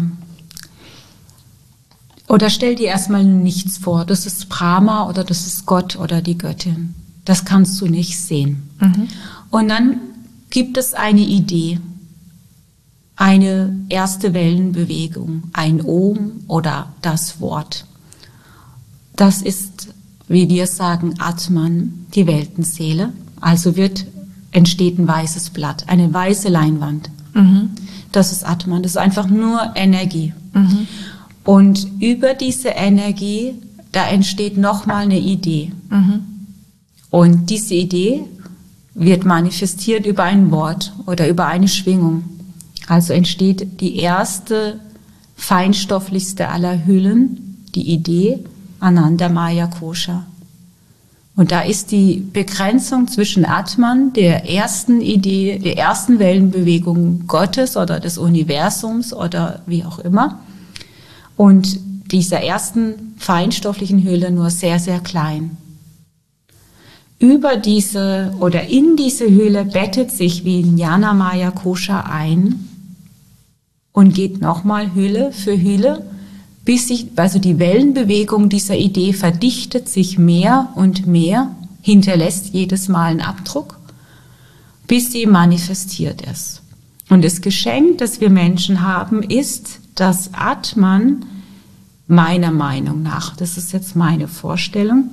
Oder stell dir erstmal nichts vor. Das ist Brahma oder das ist Gott oder die Göttin. Das kannst du nicht sehen. Und dann gibt es eine Idee, eine erste Wellenbewegung, ein Om oder das Wort. Das ist, wie wir sagen, Atman, die Weltenseele. Also entsteht ein weißes Blatt, eine weiße Leinwand. Das ist Atman, das ist einfach nur Energie. Und über diese Energie, da entsteht nochmal eine Idee. Und diese Idee wird manifestiert über ein Wort oder über eine Schwingung. Also entsteht die erste, feinstofflichste aller Hüllen, die Idee Ananda Maya Kosha. Und da ist die Begrenzung zwischen Atman, der ersten Idee, der ersten Wellenbewegung Gottes oder des Universums oder wie auch immer, und dieser ersten feinstofflichen Hülle nur sehr, sehr klein. Über diese oder in diese Hülle bettet sich wie Jnana Maya Kosha ein und geht nochmal Hülle für Hülle, bis also die Wellenbewegung dieser Idee verdichtet sich mehr und mehr, hinterlässt jedes Mal einen Abdruck, bis sie manifestiert ist. Und das Geschenk, das wir Menschen haben, ist, dass Atman, meiner Meinung nach, das ist jetzt meine Vorstellung,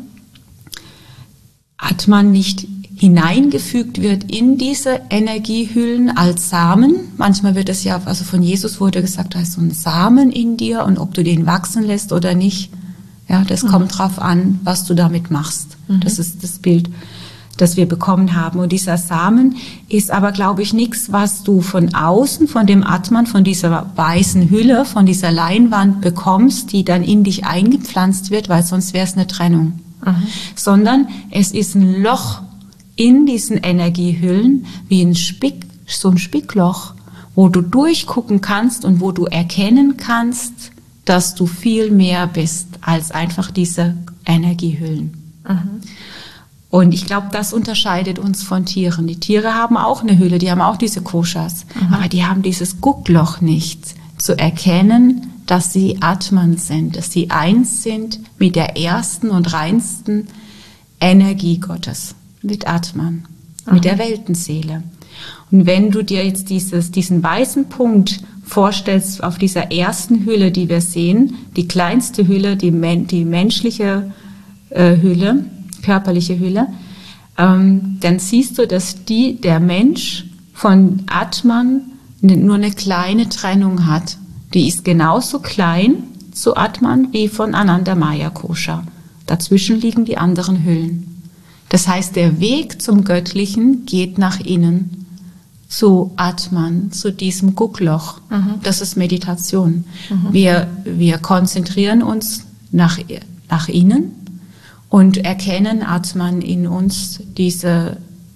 Atman nicht hineingefügt wird in diese Energiehüllen als Samen. Manchmal wird es ja, also von Jesus wurde gesagt, da ist so ein Samen in dir und ob du den wachsen lässt oder nicht, ja, das kommt drauf an, was du damit machst. Das ist das Bild, das wir bekommen haben. Und dieser Samen ist aber, glaube ich, nichts, was du von außen, von dem Atman, von dieser weißen Hülle, von dieser Leinwand bekommst, die dann in dich eingepflanzt wird, weil sonst wäre es eine Trennung. Sondern es ist ein Loch in diesen Energiehüllen, wie so ein Spickloch, wo du durchgucken kannst und wo du erkennen kannst, dass du viel mehr bist als einfach diese Energiehüllen. Und ich glaube, das unterscheidet uns von Tieren. Die Tiere haben auch eine Hülle, die haben auch diese Koshas, aber die haben dieses Guckloch nicht, zu erkennen, dass sie Atman sind, dass sie eins sind mit der ersten und reinsten Energie Gottes, mit Atman, mit der Weltenseele. Und wenn du dir jetzt diesen weißen Punkt vorstellst auf dieser ersten Hülle, die wir sehen, die kleinste Hülle, die menschliche Hülle, körperliche Hülle, dann siehst du, dass der Mensch von Atman nur eine kleine Trennung hat. Die ist genauso klein zu Atman wie von Anandamaya Kosha. Dazwischen liegen die anderen Hüllen. Das heißt, der Weg zum Göttlichen geht nach innen, zu Atman, zu diesem Guckloch. Das ist Meditation. Wir konzentrieren uns nach innen und erkennen Atman in uns, dieser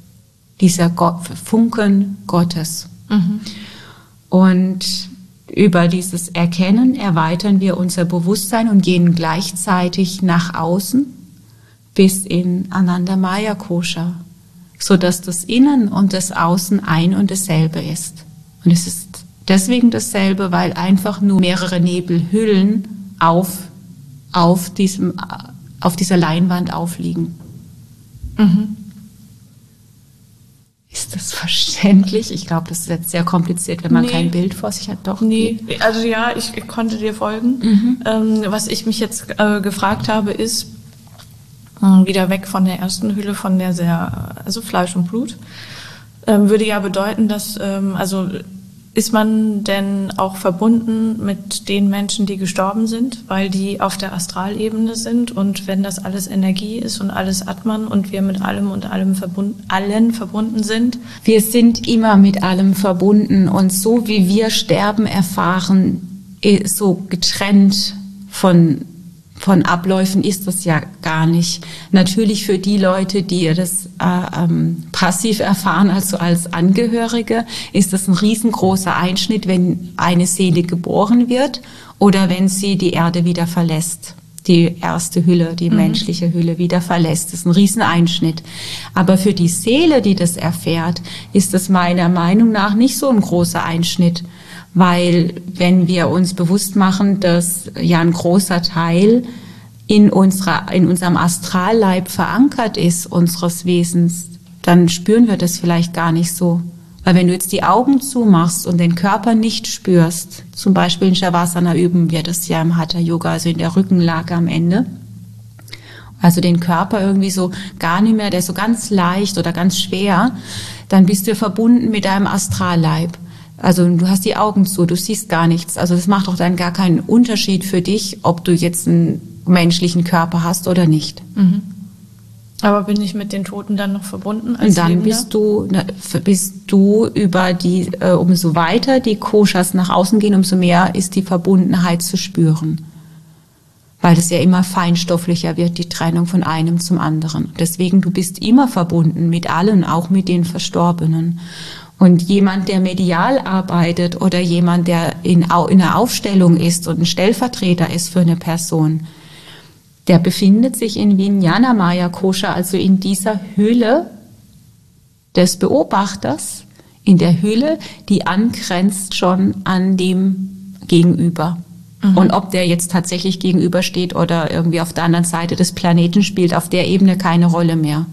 Funken Gottes. Und über dieses Erkennen erweitern wir unser Bewusstsein und gehen gleichzeitig nach außen bis in Anandamaya Kosha, sodass das Innen und das Außen ein und dasselbe ist. Und es ist deswegen dasselbe, weil einfach nur mehrere Nebelhüllen auf dieser Leinwand aufliegen. Ist das verständlich? Ich glaube, das ist jetzt sehr kompliziert, wenn man kein Bild vor sich hat. Doch. Nee, also ja, ich konnte dir folgen. Was ich mich jetzt gefragt habe, ist, wieder weg von der ersten Hülle, von der also Fleisch und Blut, würde ja bedeuten, dass, ist man denn auch verbunden mit den Menschen, die gestorben sind, weil die auf der Astralebene sind, und wenn das alles Energie ist und alles Atman und wir mit allem und allen verbunden sind? Wir sind immer mit allem verbunden, und so wie wir Sterben erfahren, so getrennt von Abläufen ist das ja gar nicht. Natürlich für die Leute, die das passiv erfahren, also als Angehörige, ist das ein riesengroßer Einschnitt, wenn eine Seele geboren wird oder wenn sie die Erde wieder verlässt. Die erste Hülle, die menschliche Hülle wieder verlässt. Das ist ein Rieseneinschnitt. Aber für die Seele, die das erfährt, ist das meiner Meinung nach nicht so ein großer Einschnitt. Weil wenn wir uns bewusst machen, dass ja ein großer Teil in unserem Astralleib verankert ist, unseres Wesens, dann spüren wir das vielleicht gar nicht so. Weil wenn du jetzt die Augen zumachst und den Körper nicht spürst, zum Beispiel in Shavasana üben wir das ja im Hatha Yoga, also in der Rückenlage am Ende, also den Körper irgendwie so gar nicht mehr, der ist so ganz leicht oder ganz schwer, dann bist du verbunden mit deinem Astralleib. Also du hast die Augen zu, du siehst gar nichts. Also das macht doch dann gar keinen Unterschied für dich, ob du jetzt einen menschlichen Körper hast oder nicht. Aber bin ich mit den Toten dann noch verbunden als Dann Lebender? bist du über die, umso weiter die Koshas nach außen gehen, umso mehr ist die Verbundenheit zu spüren. Weil es ja immer feinstofflicher wird, die Trennung von einem zum anderen. Deswegen, du bist immer verbunden mit allen, auch mit den Verstorbenen. Und jemand, der medial arbeitet oder jemand, der in einer Aufstellung ist und ein Stellvertreter ist für eine Person, der befindet sich in Vijnanamaya Kosha, also in dieser Hülle des Beobachters, in der Hülle, die angrenzt schon an dem Gegenüber. Und ob der jetzt tatsächlich gegenübersteht oder irgendwie auf der anderen Seite des Planeten, spielt auf der Ebene keine Rolle mehr.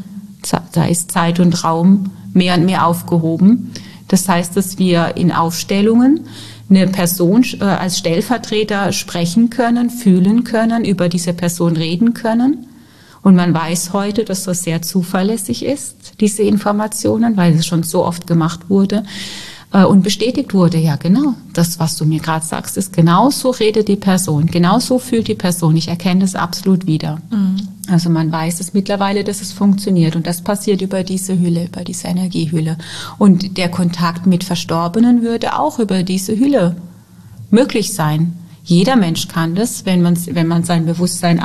Da ist Zeit und Raum mehr und mehr aufgehoben. Das heißt, dass wir in Aufstellungen eine Person als Stellvertreter sprechen können, fühlen können, über diese Person reden können. Und man weiß heute, dass das sehr zuverlässig ist, diese Informationen, weil es schon so oft gemacht wurde und bestätigt wurde. Ja, genau, das, was du mir gerade sagst, ist genau so redet die Person, genau so fühlt die Person. Ich erkenne das absolut wieder. Also man weiß es mittlerweile, dass es funktioniert, und das passiert über diese Hülle, über diese Energiehülle. Und der Kontakt mit Verstorbenen würde auch über diese Hülle möglich sein. Jeder Mensch kann das, wenn man sein Bewusstsein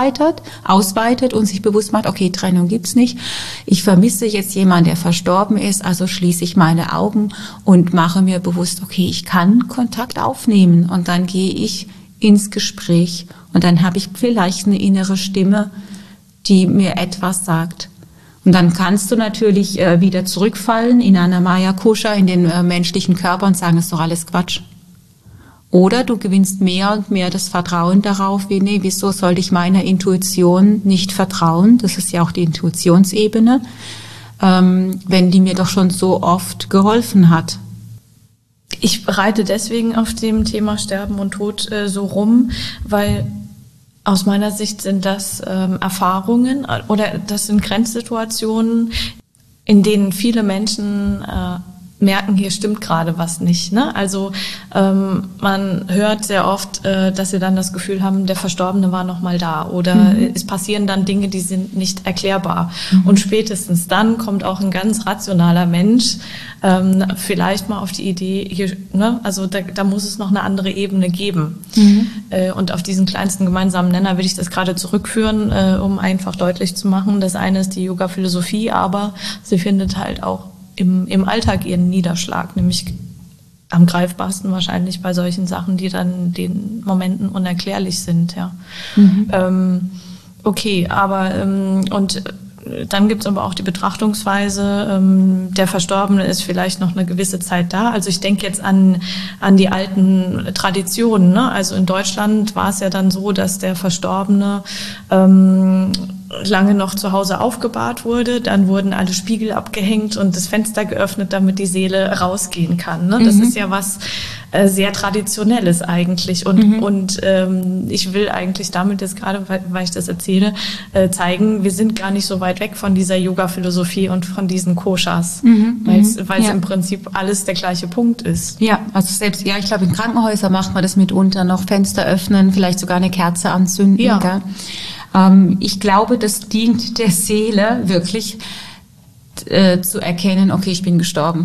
ausweitet und sich bewusst macht, okay, Trennung gibt's nicht. Ich vermisse jetzt jemanden, der verstorben ist, also schließe ich meine Augen und mache mir bewusst, okay, ich kann Kontakt aufnehmen, und dann gehe ich ins Gespräch und dann habe ich vielleicht eine innere Stimme, die mir etwas sagt. Und dann kannst du natürlich wieder zurückfallen in Annamaya Kosha, in den menschlichen Körper und sagen, es ist doch alles Quatsch. Oder du gewinnst mehr und mehr das Vertrauen darauf, nee, wieso sollte ich meiner Intuition nicht vertrauen? Das ist ja auch die Intuitionsebene, wenn die mir doch schon so oft geholfen hat. Ich reite deswegen auf dem Thema Sterben und Tod so rum, weil aus meiner Sicht sind das Erfahrungen oder das sind Grenzsituationen, in denen viele Menschen merken, hier stimmt gerade was nicht. Ne? Also man hört sehr oft, dass sie dann das Gefühl haben, der Verstorbene war noch mal da oder es passieren dann Dinge, die sind nicht erklärbar. Und spätestens dann kommt auch ein ganz rationaler Mensch vielleicht mal auf die Idee, hier, ne? Also da muss es noch eine andere Ebene geben. Und auf diesen kleinsten gemeinsamen Nenner will ich das gerade zurückführen, um einfach deutlich zu machen. Das eine ist die Yoga-Philosophie, aber sie findet halt auch im Alltag ihren Niederschlag, nämlich am greifbarsten wahrscheinlich bei solchen Sachen, die dann in den Momenten unerklärlich sind. Ja. Okay, aber und dann gibt's aber auch die Betrachtungsweise, der Verstorbene ist vielleicht noch eine gewisse Zeit da. Also ich denke jetzt an die alten Traditionen. Ne? Also in Deutschland war es ja dann so, dass der Verstorbene lange noch zu Hause aufgebahrt wurde, dann wurden alle Spiegel abgehängt und das Fenster geöffnet, damit die Seele rausgehen kann. Ne? Das ist ja was sehr Traditionelles eigentlich und ich will eigentlich damit jetzt gerade, weil ich das erzähle, zeigen, wir sind gar nicht so weit weg von dieser Yoga-Philosophie und von diesen Koshas, weil es im Prinzip alles der gleiche Punkt ist. Ja, also selbst, ich glaube, in Krankenhäusern macht man das mitunter noch, Fenster öffnen, vielleicht sogar eine Kerze anzünden. Ja. Gell? Ich glaube, das dient der Seele wirklich zu erkennen, okay, ich bin gestorben.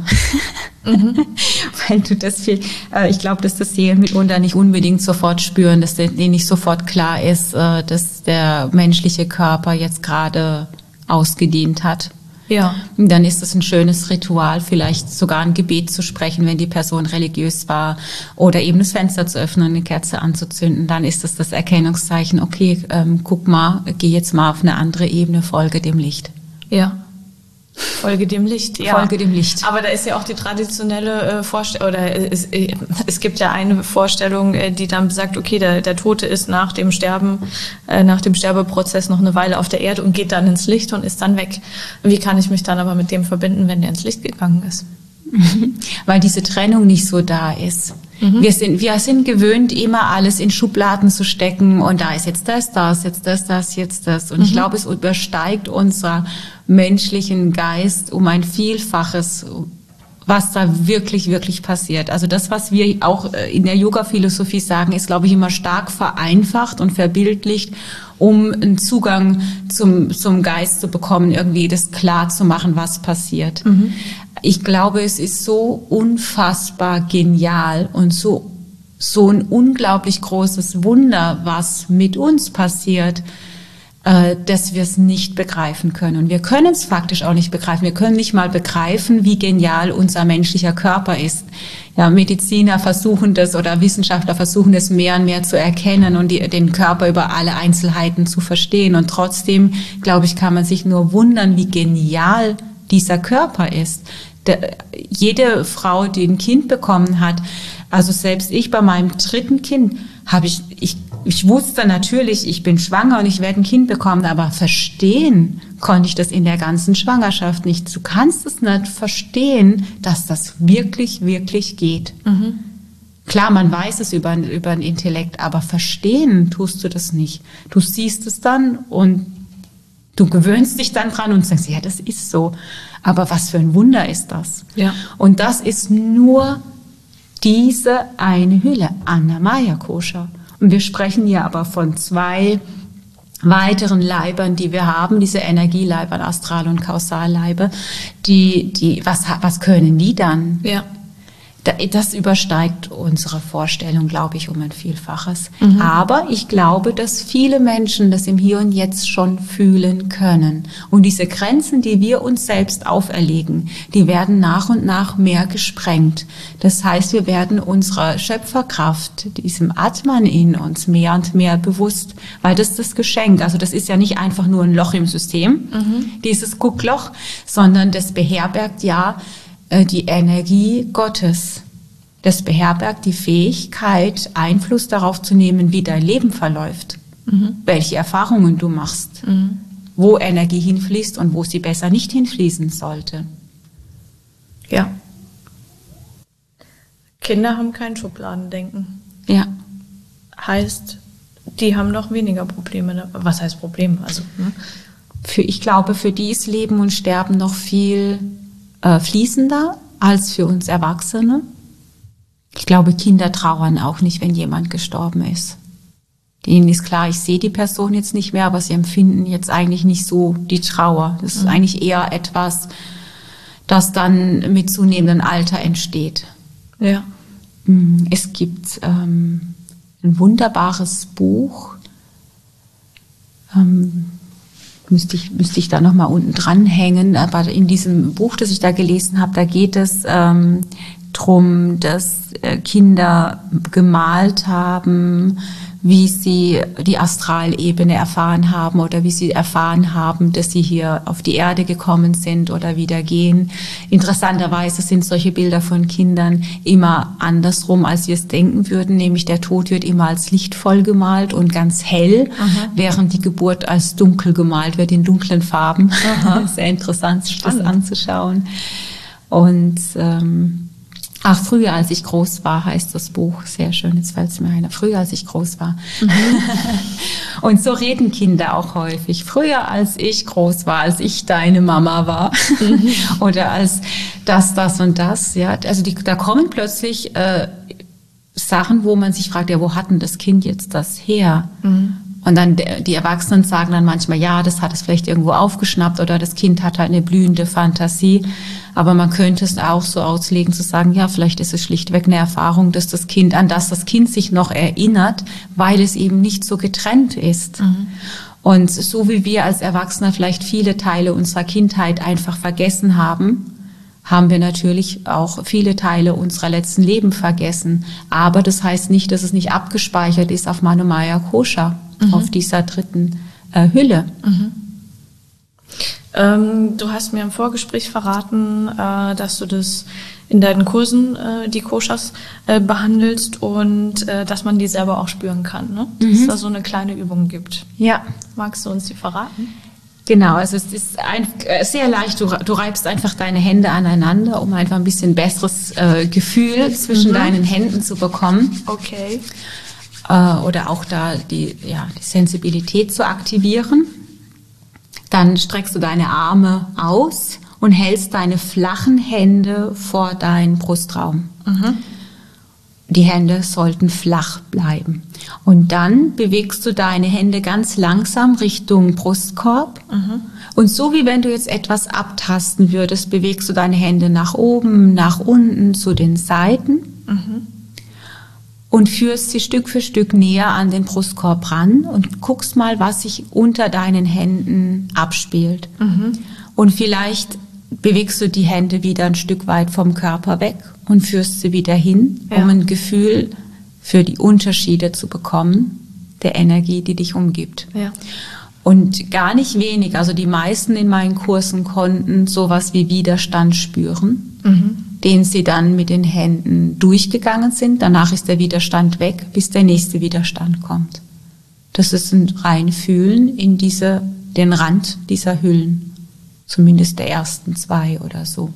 Weil du das ich glaube, dass das Seelen mitunter nicht unbedingt sofort spüren, dass denen nicht sofort klar ist, dass der menschliche Körper jetzt gerade ausgedient hat. Ja. Und dann ist es ein schönes Ritual, vielleicht sogar ein Gebet zu sprechen, wenn die Person religiös war, oder eben das Fenster zu öffnen, eine Kerze anzuzünden. Dann ist es das Erkennungszeichen, okay, guck mal, geh jetzt mal auf eine andere Ebene, folge dem Licht. Ja. Folge dem Licht, ja. Folge dem Licht. Aber da ist ja auch die traditionelle Vorstellung, oder es gibt ja eine Vorstellung, die dann sagt, okay, der Tote ist nach dem Sterben, nach dem Sterbeprozess noch eine Weile auf der Erde und geht dann ins Licht und ist dann weg. Wie kann ich mich dann aber mit dem verbinden, wenn der ins Licht gegangen ist? Weil diese Trennung nicht so da ist. Wir sind gewöhnt, immer alles in Schubladen zu stecken und da ist jetzt das, jetzt das. Und ich glaube, es übersteigt unser menschlichen Geist um ein Vielfaches, was da wirklich, wirklich passiert. Also das, was wir auch in der Yoga-Philosophie sagen, ist, glaube ich, immer stark vereinfacht und verbildlicht, um einen Zugang zum Geist zu bekommen, irgendwie das klar zu machen, was passiert. Ich glaube, es ist so unfassbar genial und so ein unglaublich großes Wunder, was mit uns passiert, dass wir es nicht begreifen können. Und wir können es faktisch auch nicht begreifen. Wir können nicht mal begreifen, wie genial unser menschlicher Körper ist. Ja, Mediziner versuchen das oder Wissenschaftler versuchen das mehr und mehr zu erkennen und den Körper über alle Einzelheiten zu verstehen. Und trotzdem, glaube ich, kann man sich nur wundern, wie genial dieser Körper ist. Jede Frau, die ein Kind bekommen hat, also selbst ich bei meinem 3. Kind, ich wusste natürlich, ich bin schwanger und ich werde ein Kind bekommen, aber verstehen konnte ich das in der ganzen Schwangerschaft nicht. Du kannst es nicht verstehen, dass das wirklich, wirklich geht. Klar, man weiß es über den Intellekt, aber verstehen tust du das nicht. Du siehst es dann und du gewöhnst dich dann dran und sagst, ja, das ist so. Aber was für ein Wunder ist das? Ja. Und das ist nur diese eine Hülle, Annamaya Kosha. Und wir sprechen hier aber von 2 weiteren Leibern, die wir haben, diese Energieleiber, Astral- und Kausalleibe. Was können die dann? Ja. Das übersteigt unsere Vorstellung, glaube ich, um ein Vielfaches. Aber ich glaube, dass viele Menschen das im Hier und Jetzt schon fühlen können. Und diese Grenzen, die wir uns selbst auferlegen, die werden nach und nach mehr gesprengt. Das heißt, wir werden unserer Schöpferkraft, diesem Atman in uns mehr und mehr bewusst, weil das ist das Geschenk. Also das ist ja nicht einfach nur ein Loch im System, dieses Guckloch, sondern das beherbergt ja die Energie Gottes. Das beherbergt die Fähigkeit, Einfluss darauf zu nehmen, wie dein Leben verläuft, welche Erfahrungen du machst, wo Energie hinfließt und wo sie besser nicht hinfließen sollte. Ja. Kinder haben kein Schubladendenken. Ja. Heißt, die haben noch weniger Probleme. Was heißt Probleme? Also, Ich glaube, für die ist Leben und Sterben noch viel fließender als für uns Erwachsene. Ich glaube, Kinder trauern auch nicht, wenn jemand gestorben ist. Ihnen ist klar, ich sehe die Person jetzt nicht mehr, aber sie empfinden jetzt eigentlich nicht so die Trauer. Das ist eigentlich eher etwas, das dann mit zunehmendem Alter entsteht. Ja. Es gibt ein wunderbares Buch, müsste ich da nochmal unten dranhängen, aber in diesem Buch, das ich da gelesen habe, da geht es drum, dass Kinder gemalt haben, wie sie die Astralebene erfahren haben oder wie sie erfahren haben, dass sie hier auf die Erde gekommen sind oder wieder gehen. Interessanterweise sind solche Bilder von Kindern immer andersrum, als wir es denken würden, nämlich der Tod wird immer als lichtvoll gemalt und ganz hell, während die Geburt als dunkel gemalt wird, in dunklen Farben. Sehr interessant, sich das anzuschauen. Und früher als ich groß war, heißt das Buch. Sehr schön, jetzt fällt es mir ein. Früher als ich groß war. Und so reden Kinder auch häufig. Früher als ich groß war, als ich deine Mama war. Oder als das und das. Ja, also da kommen plötzlich Sachen, wo man sich fragt, ja, wo hat denn das Kind jetzt das her? Und dann die Erwachsenen sagen dann manchmal, ja, das hat es vielleicht irgendwo aufgeschnappt oder das Kind hat halt eine blühende Fantasie. Aber man könnte es auch so auslegen, zu sagen, ja, vielleicht ist es schlichtweg eine Erfahrung, dass an das das Kind sich noch erinnert, weil es eben nicht so getrennt ist. Und so wie wir als Erwachsene vielleicht viele Teile unserer Kindheit einfach vergessen haben, haben wir natürlich auch viele Teile unserer letzten Leben vergessen. Aber das heißt nicht, dass es nicht abgespeichert ist auf Manomaya Kosha, auf dieser dritten Hülle. Du hast mir im Vorgespräch verraten, dass du das in deinen Kursen, die Koshas, behandelst und dass man die selber auch spüren kann, ne? Dass es da so eine kleine Übung gibt. Ja. Magst du uns die verraten? Genau, also es ist sehr leicht. Du reibst einfach deine Hände aneinander, um einfach ein bisschen besseres Gefühl zwischen deinen Händen zu bekommen. Okay. Oder auch da die Sensibilität zu aktivieren. Dann streckst du deine Arme aus und hältst deine flachen Hände vor deinen Brustraum. Die Hände sollten flach bleiben. Und dann bewegst du deine Hände ganz langsam Richtung Brustkorb. Und so wie wenn du jetzt etwas abtasten würdest, bewegst du deine Hände nach oben, nach unten, zu den Seiten. Und führst sie Stück für Stück näher an den Brustkorb ran und guckst mal, was sich unter deinen Händen abspielt. Und vielleicht bewegst du die Hände wieder ein Stück weit vom Körper weg und führst sie wieder hin, um ein Gefühl für die Unterschiede zu bekommen, der Energie, die dich umgibt. Ja. Und gar nicht wenig, also die meisten in meinen Kursen konnten sowas wie Widerstand spüren, den sie dann mit den Händen durchgegangen sind. Danach ist der Widerstand weg, bis der nächste Widerstand kommt. Das ist ein Reinfühlen in den Rand dieser Hüllen. Zumindest der ersten 2 oder so.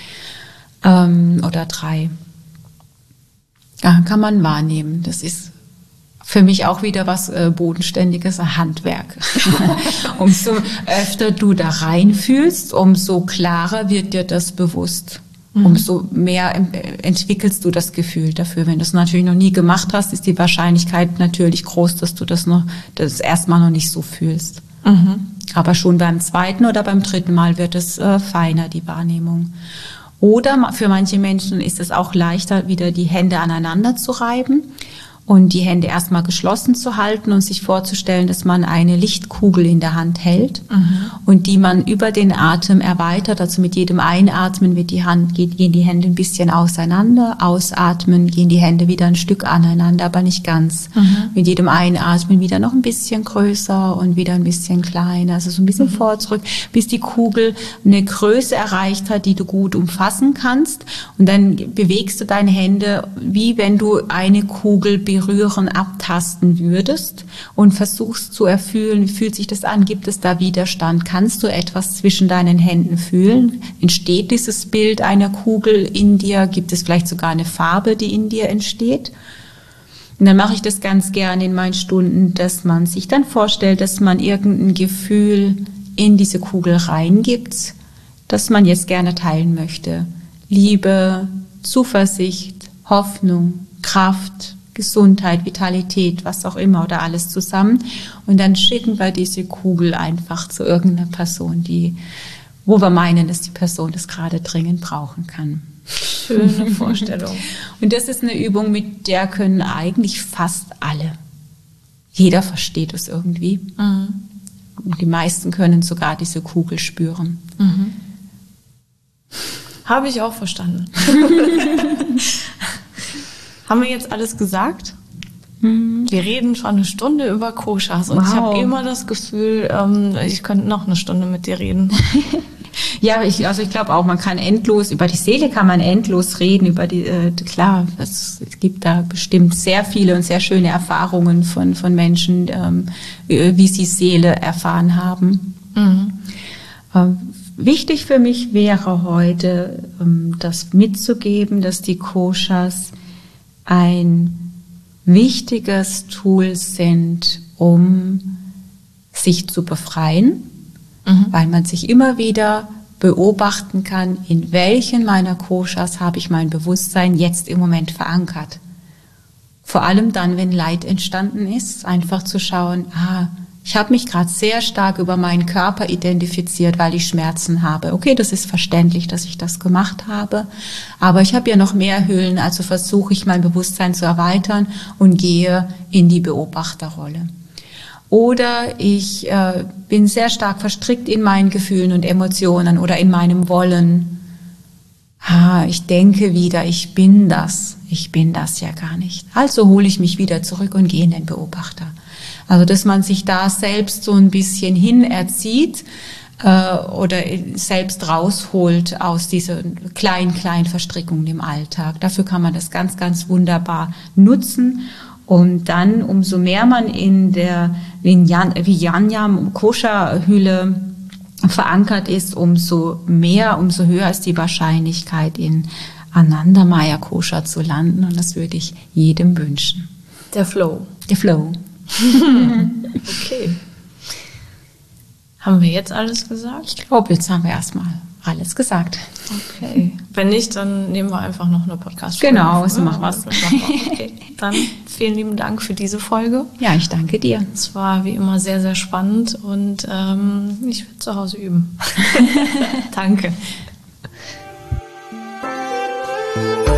Oder 3. Ja, kann man wahrnehmen. Das ist für mich auch wieder was Bodenständiges, ein Handwerk. Umso öfter du da reinfühlst, umso klarer wird dir das bewusst. Umso mehr entwickelst du das Gefühl dafür. Wenn du es natürlich noch nie gemacht hast, ist die Wahrscheinlichkeit natürlich groß, dass du das erstmal noch nicht so fühlst. Aber schon beim 2. oder beim 3. Mal wird es feiner, die Wahrnehmung. Oder für manche Menschen ist es auch leichter, wieder die Hände aneinander zu reiben und die Hände erstmal geschlossen zu halten und sich vorzustellen, dass man eine Lichtkugel in der Hand hält und die man über den Atem erweitert. Also mit jedem Einatmen gehen die Hände ein bisschen auseinander, ausatmen gehen die Hände wieder ein Stück aneinander, aber nicht ganz. Mit jedem Einatmen wieder noch ein bisschen größer und wieder ein bisschen kleiner, also so ein bisschen vor, zurück, bis die Kugel eine Größe erreicht hat, die du gut umfassen kannst. Und dann bewegst du deine Hände, wie wenn du eine Kugel berühren, abtasten würdest und versuchst zu erfühlen, wie fühlt sich das an, gibt es da Widerstand, kannst du etwas zwischen deinen Händen fühlen, entsteht dieses Bild einer Kugel in dir, gibt es vielleicht sogar eine Farbe, die in dir entsteht. Und dann mache ich das ganz gerne in meinen Stunden, dass man sich dann vorstellt, dass man irgendein Gefühl in diese Kugel reingibt, das man jetzt gerne teilen möchte. Liebe, Zuversicht, Hoffnung, Kraft, Gesundheit, Vitalität, was auch immer oder alles zusammen. Und dann schicken wir diese Kugel einfach zu irgendeiner Person, wo wir meinen, dass die Person das gerade dringend brauchen kann. Schöne Vorstellung. Und das ist eine Übung, mit der können eigentlich fast alle. Jeder versteht es irgendwie. Und die meisten können sogar diese Kugel spüren. Habe ich auch verstanden. Haben wir jetzt alles gesagt? Wir reden schon eine Stunde über Koshas und ich habe immer das Gefühl, ich könnte noch eine Stunde mit dir reden. Ja, ich glaube auch, man kann endlos, über die Seele kann man endlos reden, klar, es gibt da bestimmt sehr viele und sehr schöne Erfahrungen von Menschen, wie sie Seele erfahren haben. Wichtig für mich wäre heute, das mitzugeben, dass die Koshas ein wichtiges Tool sind, um sich zu befreien, weil man sich immer wieder beobachten kann, in welchen meiner Koshas habe ich mein Bewusstsein jetzt im Moment verankert. Vor allem dann, wenn Leid entstanden ist, einfach zu schauen, ich habe mich gerade sehr stark über meinen Körper identifiziert, weil ich Schmerzen habe. Okay, das ist verständlich, dass ich das gemacht habe, aber ich habe ja noch mehr Hüllen, also versuche ich mein Bewusstsein zu erweitern und gehe in die Beobachterrolle. Oder ich bin sehr stark verstrickt in meinen Gefühlen und Emotionen oder in meinem Wollen. Ich denke wieder, ich bin das ja gar nicht. Also hole ich mich wieder zurück und gehe in den Beobachter. Also, dass man sich da selbst so ein bisschen hinerzieht oder selbst rausholt aus dieser kleinen Verstrickungen im Alltag. Dafür kann man das ganz, ganz wunderbar nutzen. Und dann, umso mehr man in der Vijnana-Kosha-Hülle verankert ist, umso höher ist die Wahrscheinlichkeit, in Anandamaya Kosha zu landen. Und das würde ich jedem wünschen. Der Flow. Okay. Haben wir jetzt alles gesagt? Ich glaube, jetzt haben wir erstmal alles gesagt. Okay. Wenn nicht, dann nehmen wir einfach noch eine Podcast-Folge. Genau, so machen wir es. Okay. Dann vielen lieben Dank für diese Folge. Ja, ich danke dir. Es war wie immer sehr, sehr spannend und ich werde zu Hause üben. Danke.